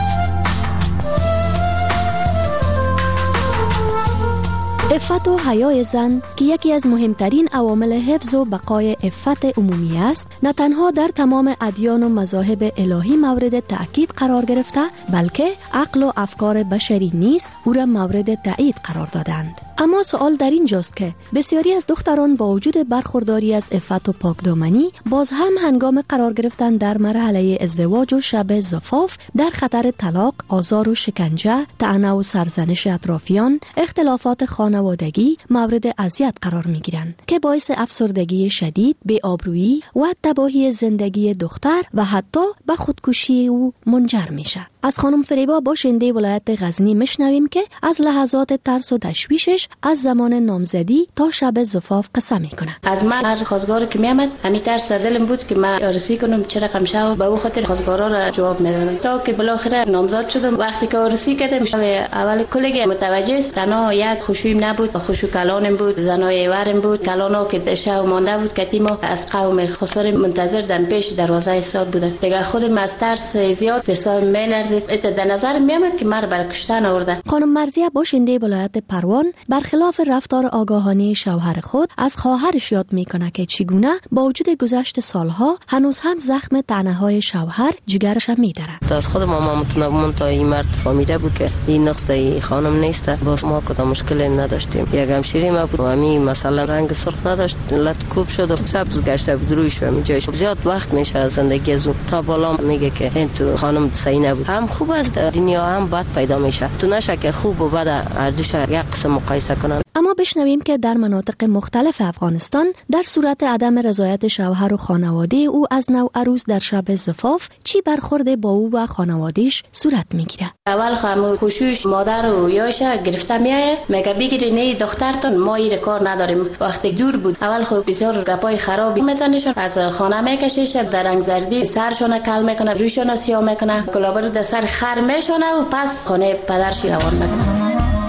عفت و حیای زن که یکی از مهمترین عوامل حفظ و بقای عفت عمومی است، نه تنها در تمام ادیان و مذاهب الهی مورد تأکید قرار گرفته، بلکه عقل و افکار بشری نیز او را مورد تایید قرار دادند. اما سوال در اینجاست که بسیاری از دختران با وجود برخورداری از عفت و پاکدامنی باز هم هنگام قرار گرفتن در مرحله ازدواج و شب زفاف در خطر طلاق، آزار و شکنجه، طعنه و سرزنش اطرافیان، اختلافات خانوادگی مورد اذیت قرار می گیرند که باعث افسردگی شدید، بی‌آبرویی و تباهی زندگی دختر و حتی به خودکشی او منجر میشه. از خانم فریبا باشنده ولایت غزنی مشنویم که از لحظات ترس و تشویشش از زمان نامزدی تا شب زفاف قصه میکنه.
از من هر خواستگار که میامد همین ترس در دلم بود که من عروسی کنم، چه رقم شو، به او خاطر خواستگارا را جواب میدادم تا که بالاخره نامزد شدم. وقتی که عروسی کردم شب اول کلیگ متوجه است تنها یک خوشویم نبود، خوشو کلانم بود، زنای ورم بود، کلانا که شو مانده بود که ما از قوم خسر منتظر در پیش دروازه ایستاد بودن. دیگه خودم از ترس زیاد حساب می‌لرزید. در نظر میامد که مرا برای کشتن آورده.
خانم مرزیه باشنده ولایت پروان برخلاف رفتار آگاهانه شوهر خود از خواهرش یاد میکنه که چگونه با وجود گذشت سالها هنوز هم زخم طعنه‌های شوهر جگرش میداره.
تا از خود ماما متنبون تا این مرد فهمیده بود که این نقص این خانم نیست. باز ما کدام مشکلی نداشتیم. یک همشیری ما بود و همین مثلا رنگ سرخ نداشت، لط کوب شد و سبز گشته بود رویش و می جایش. زیاد وقت میشه از زندگی زو تا بالا میگه که این تو خانم صحیح نبود. هم خوب است دنیا هم بد پیدا میشه. تو نشه که خوب و بد هر دوش یک قسم مقایسه کنن.
اما بشنویم که در مناطق مختلف افغانستان در صورت عدم رضایت شوهر و خانواده او از نو عروس در شب زفاف چی برخورد با او و خانواده‌اش صورت میگیره.
اول خانم خوشوش مادر و یاش گرفته میایه، میگه بگیری نه دخترتون ما این کار نداریم. وقتی دور بود اول خو بسیار گپای خرابی میزنه، از خانه میکشش، در رنگ زردی سرشون کل میکنه، رویشون سیاه میکنه، کلابر در سر خر میشونه و پس خانه پدرش روان میکنه.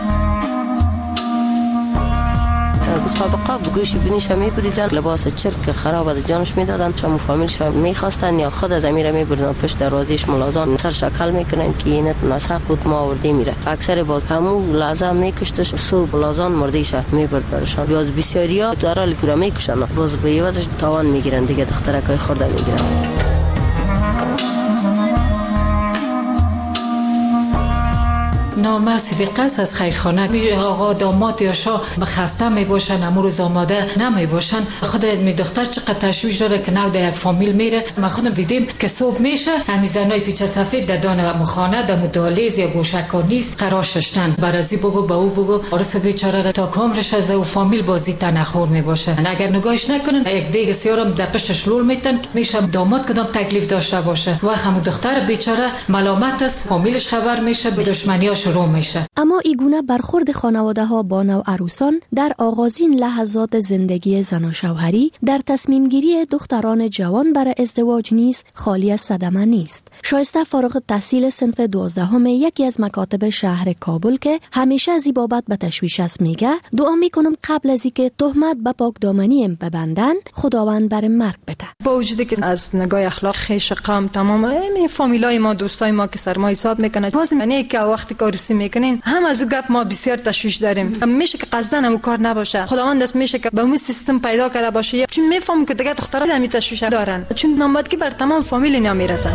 مسابقه بگوشی بینیش میبریدن، لباس چرک خراب در جانش میدادن، چون فامیلش میخواستن یا خود از امیر میبریدن پشت دروازهش ملازم سر شکل میکنن که اینت نسخ بود ما آورده میره. اکثر باز همون لازم میکشتش، صبح ملازم مردیش میبرد برشان. باز بسیاریا دارال کورا میکشن، باز به یوازش تاوان میگیرن دیگه، دخترکای خورده میگیرن.
نامه صدیقه است از خیرخانه. میره آقا داماد یا شاه خسته می باشن، امور روز آماده نمی باشن. خود از می دختر چقدر تشویش داره که نو در یک فامیل میره. ما خودم دیدیم که صبح میشه همین زنای پیچ سفید در دان مخانه در مدالیز یا گوشکار نیست قرار ششتن، برازی بگو به او بگو عروس بیچاره تا کامرش از او فامیل بازی تنخور می باشه. اگر نگاهش نکنن یک دیگه سیارم در پشتش لول میتن، میشه داماد کدام تکلیف داشته باشه و هم دختر بیچاره ملامت است، فامیلش خبر میشه، به دشمنیاش رو میشه.
اما ایگونه برخورد خانواده ها با نو عروسان در آغازین لحظات زندگی زن و شوهری در تصمیم گیری دختران جوان برای ازدواج نیز خالی از صدمه نیست. شایسته فارغ التحصیل صنف دوازدهم یکی از مکاتب شهر کابل که همیشه از این بابت به تشویش است میگه دعا میکنم قبل از اینکه تهمت به پاکدامنی ببندن خداوند بر مرگ بده.
با وجودی که از نگاه اخلاق خیش قام تمام این فامیلای ما دوستای ما که سر ما حساب میکنه، باز یعنی که وقتی کارسی میکنین هم از گپ ما بسیار تشویش داریم. میشه که قصدن هم کار نباشه، خداوند دست میشه که به اون سیستم پیدا کرده باشه، چون میفهمم که دیگه دخترها هم تشویش دارن، چون نامادگی بر تمام فامیل اینا میرسن.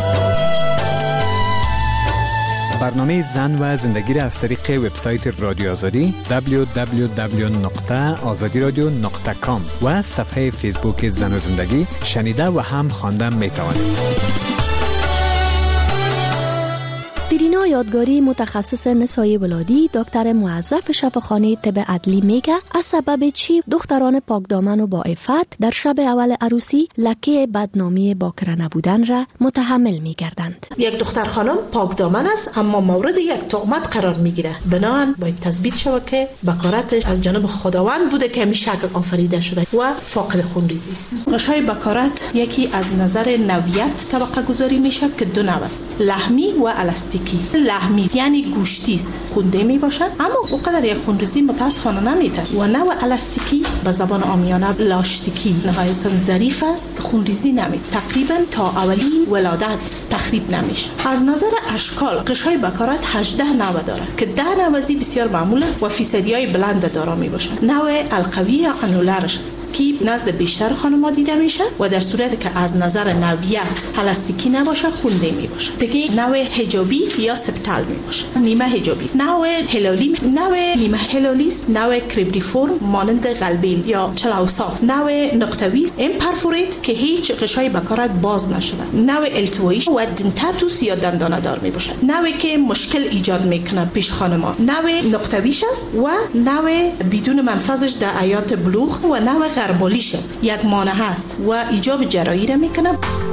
برنامه زن و زندگی را از طریق وبسایت رادیو آزادی دبلیو دبلیو دبلیو دات آزادی رادیو دات کام و صفحه فیسبوک زن و زندگی شنیده و هم خواندن میتوانید.
دیرینا یادگاری متخصص نسای ولادی دکتر موظف شفاخانه طب عدلی میگه از سبب چی دختران پاکدامن و با عفت در شب اول عروسی لکه بدنامی باکره نبودن را متحمل میگردند.
یک دختر خانم پاکدامن است اما مورد یک تهمت قرار میگیره، بنابراین باید تثبیت شود که بکارتش از جانب خداوند بوده که می شکل آفریده شده و فاقد خونریزی است. غشای بکارت یکی از نظر نوعیت طبقه گذاری میشه که دو نوع است، لحمی و الستیک. الاستیکی لحمی یعنی گوشتی است خونده می باشد، اما اونقدر یک خونریزی متاسفانه نمیده. و نوع الاستیکی به زبان عامیانه لاشتیکی نهایتا ظریف است، خونریزی نمیده، تقریبا تا اولین ولادت تخریب نمیشه. از نظر اشکال غشای بکارت هجده نوع داره که ده نوع بسیار معمول است و فیصدیای بلند دارا می باشد. نوع القوی یا انولارش است که نزد بیشتر خانم‌ها دیده میشه و در صورتی که از نظر نوعیت پلاستیکی نباشه خونده می باشه. دیگه نوع حجابی یا سپتال می باشه، نیمه حجابی. نوع هلالی، نوع نیمه هلالی است، نوع کریبریفورم مانند قلبیل یا چلاوساف، نوع نقطه‌وی امپرفوریت که هیچ غشای بکارت باز نشده، نوع التوایی و دنتاتوس یا دندانه دار می باشه، نوعی که مشکل ایجاد میکنه پیش خانم‌ها، نوع نقطه‌ویش است و نوع بدون منفذش در حیات بلوغ و نوع غربالیش است، یک مانع است و ایجاب جراحی را میکنه.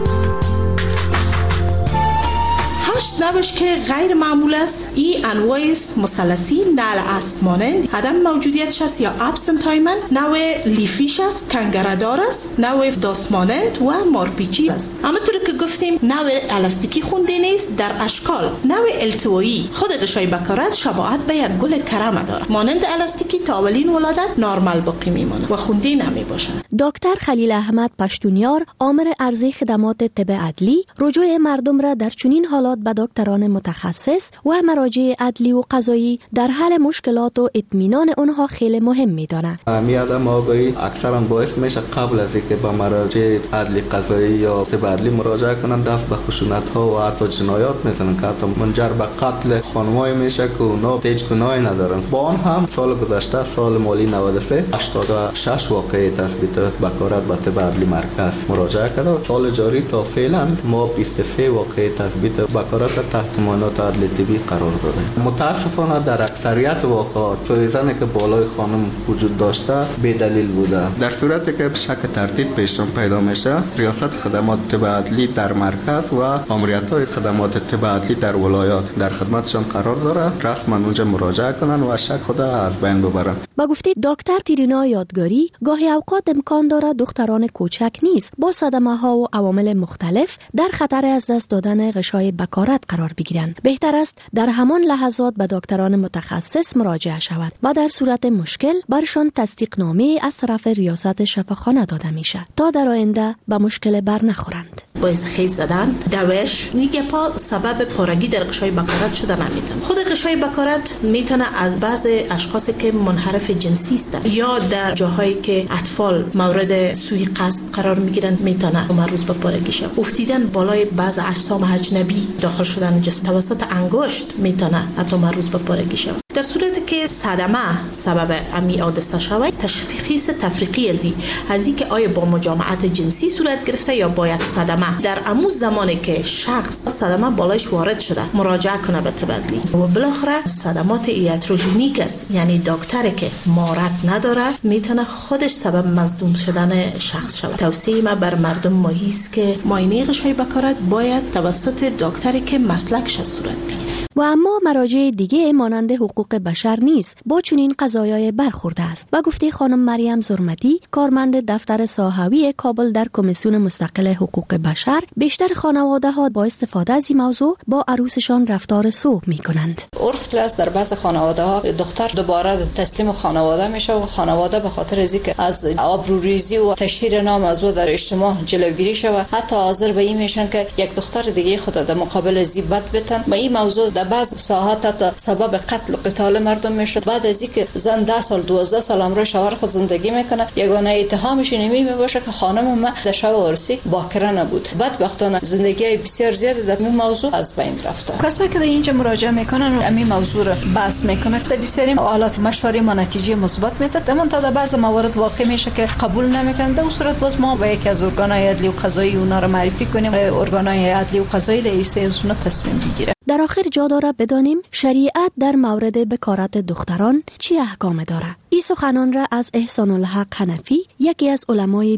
هشت نوعش که غیر معمول است، این انواع مثلثی، نعل اسب مانند، عدم موجودیتش است یا ابسنتایمن، نوع لیفیش است، کنگره‌دار است، نوع داسمانند و مارپیچی است. اما طور که گفتیم نوع الاستیکی خونده نیست. در اشکال نوع التوایی خود غشای بکارت شباهت به یک گل کرم داره، مانند الاستیکی تا اولین ولادت نرمال باقی میمونه و خونده نمی باشه.
دکتر خلیل احمد پشتونیار، آمر ارزی خدمات طب عدلی، رجوع مردم را در چنین حالات به دکتران متخصص و مراجع عدلی و قضایی در حل مشکلات و اطمینان آنها خیلی مهم می‌داند.
میادم آگاهی اکثرا باعث میشه قبل از اینکه به مراجع عدلی قضایی یا طب عدلی مراجعه کنند دست به خشونت‌ها و حتی جنایات میزنن که حتی منجر به قتل خانم‌های میشه که اونا هیچ گناهی ندارن. با آن هم سال گذشته سال مالی نود و سه هشتاد و شش واقعه تثبیت بکارت به طب عدلی مرکز مراجعه کرد. سال جاری تا فعلا ما بیست و سه واقعه تثبیت بکارت تحت معاینات عدل طبی قرار داده. متاسفانه در اکثریت واقعات سوءظنی که بالای خانم وجود داشته بی دلیل بوده. در صورتی که شک تردید پیشون پیدا میشه، ریاست خدمات طب عدلی در مرکز و ماموریت‌های خدمات طب عدلی در ولایات در خدمتشان قرار داره، رسما اونجا مراجعه کنن و شک خود از بین ببرن.
با گفته دکتر تیرینا یادگاری، گاهی اوقات امکان داره دختران کوچک نیز با صدمه‌ها و عوامل مختلف در خطر از دست دادن غشای بکارت قرار بگیرند. بهتر است در همان لحظات به دکتران متخصص مراجعه شود و در صورت مشکل برشان تصدیقنامه از طرف ریاست شفاخانه داده میشه تا در آینده به مشکل بر نخورند.
باعث خیز زدن، دوش، نیگه پا سبب پارگی در غشای بکارت شده نمیتونه. خود غشای بکارت میتونه از بعض اشخاصی که منحرف جنسی هستند یا در جاهایی که اطفال مورد سوء قصد قرار میگیرند میتونه مربوط به پارگی شود. افتیدن بالای بعض اجسام اجنبی، داخل شدن جسم توسط انگشت میتونه حتی مربوط به پارگی شود. در صورتی که صدمه سبب امی حادثه شود، تشخیص تفریقی ازی ازی که آیا با مجامعت جنسی صورت گرفته یا با یک صدمه، در امو زمانی که شخص صدمه بالایش وارد شده مراجعه کنه به طب عدلی. و بالاخره صدمات ایاتروژنیک است، یعنی دکتری که مهارت نداره میتونه خودش سبب مصدوم شدن شخص شود. توصیه ما بر مردم ماهی است که معاینه غشای بکارت باید توسط دکتری که مسلکش صورت بگیره.
و اما مراجع دیگه مانند حقوق بشر نیز با چنین قضایای برخورده است. با گفته خانم مریم زرمتی، کارمند دفتر ساحوی کابل در کمیسیون مستقل حقوق بشر، بیشتر خانواده ها با استفاده از این موضوع با عروسشان رفتار سوء می کنند.
عرف است در بعض خانواده ها دختر دوباره تسلیم خانواده میشه و خانواده به خاطر از اینکه از آبروریزی و تشهیر نام از او در اجتماع جلوگیری شود، حتی حاضر به این میشن که یک دختر دیگه خود در مقابل زیبت بتن. و این موضوع در بعض ساحات حتی سبب قتل و قتال مردم میشه. بعد از اینکه زن ده سال دوازده سال همراه شوهر خود زندگی میکنه، یگانه اتهامش اینمی میباشه که خانم ما در شب عروسی باکره نبود. بدبختانه زندگی بسیار زیاد در این موضوع از بین رفته.
کسایی که در اینجا مراجعه میکنن و این موضوع رو بحث میکنن، در بسیاری حالات مشوره ما نتیجه مثبت میده، اما تا در بعض موارد واقع میشه که قبول نمیکنن. در اون صورت باز ما با یکی از ارگان‌های عدلی و قضایی اونا رو معرفی کنیم، ارگان‌های عدلی و قضایی در این سه تصمیم بگیره.
در آخر جا داره بدانیم شریعت در مورد بکارت دختران چی احکام داره. این سخنان را از احسان الحق حنفی، یکی از علمای دین،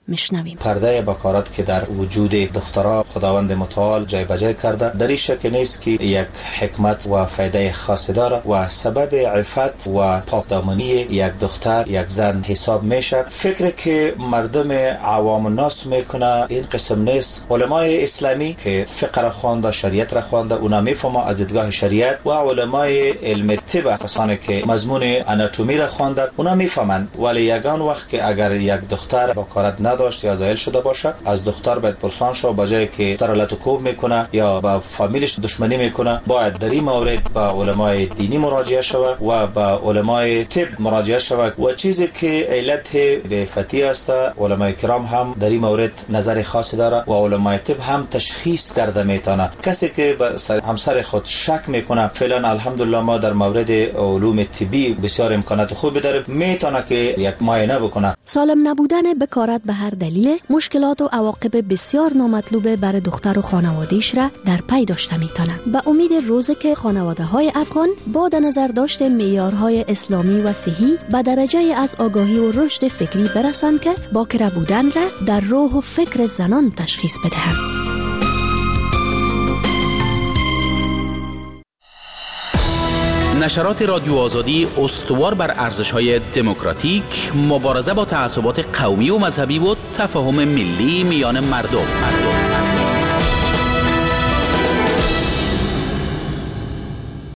میشنویم.
پرده بکارت که در وجود دخترها خداوند متعال جای بجای کرده، در این شک نیست که یک حکمت و فایده خاص داره و سبب عفت و پاکدامنی یک دختر یک زن حساب میشه. فکر که مردم عوام الناس میکنه این قسم نیست. علمای اسلامی که فقه را خوانده، شریعت را خوانده، اونا میفهمه از دیدگاه شریعت، و علمای علم طب کسانی که مضمون آناتومی را خوانده اونا میفهمند. ولی یگان وقت که اگر یک دختر بکارت نداشت یا زایل شده باشه، از دختر باید پرسان شو، بجای که دختر لطوکوب میکنه یا با فامیلش دشمنی میکنه، باید در این مورد با علمای دینی مراجعه شود و با علمای طب مراجعه شود و چیزی که علت بیفتی است علمای کرام هم در این مورد نظر خاصی داره و علمای طب هم تشخیص کرده میتونه. کسی که به همسر خود شک میکنه، فعلا الحمدلله ما در مورد علوم طبی بسیار امکانات خوبی داریم، میتونه که یک معاینه بکنه.
سالم نبودن بکارت به هر دلیل مشکلات و عواقب بسیار نامطلوب برای دختر و خانواده‌اش را در پی داشته میتونه. به امید روزی که خانواده‌های افغان با در نظر داشت معیارهای اسلامی و صحی به درجه از آگاهی و رشد فکری برسند که باکره بودن را در روح و فکر زنان تشخیص بدهند.
نشرات رادیو آزادی استوار بر ارزش‌های دموکراتیک، مبارزه با تعصبات قومی و مذهبی و تفاهم ملی میان مردم. مردم.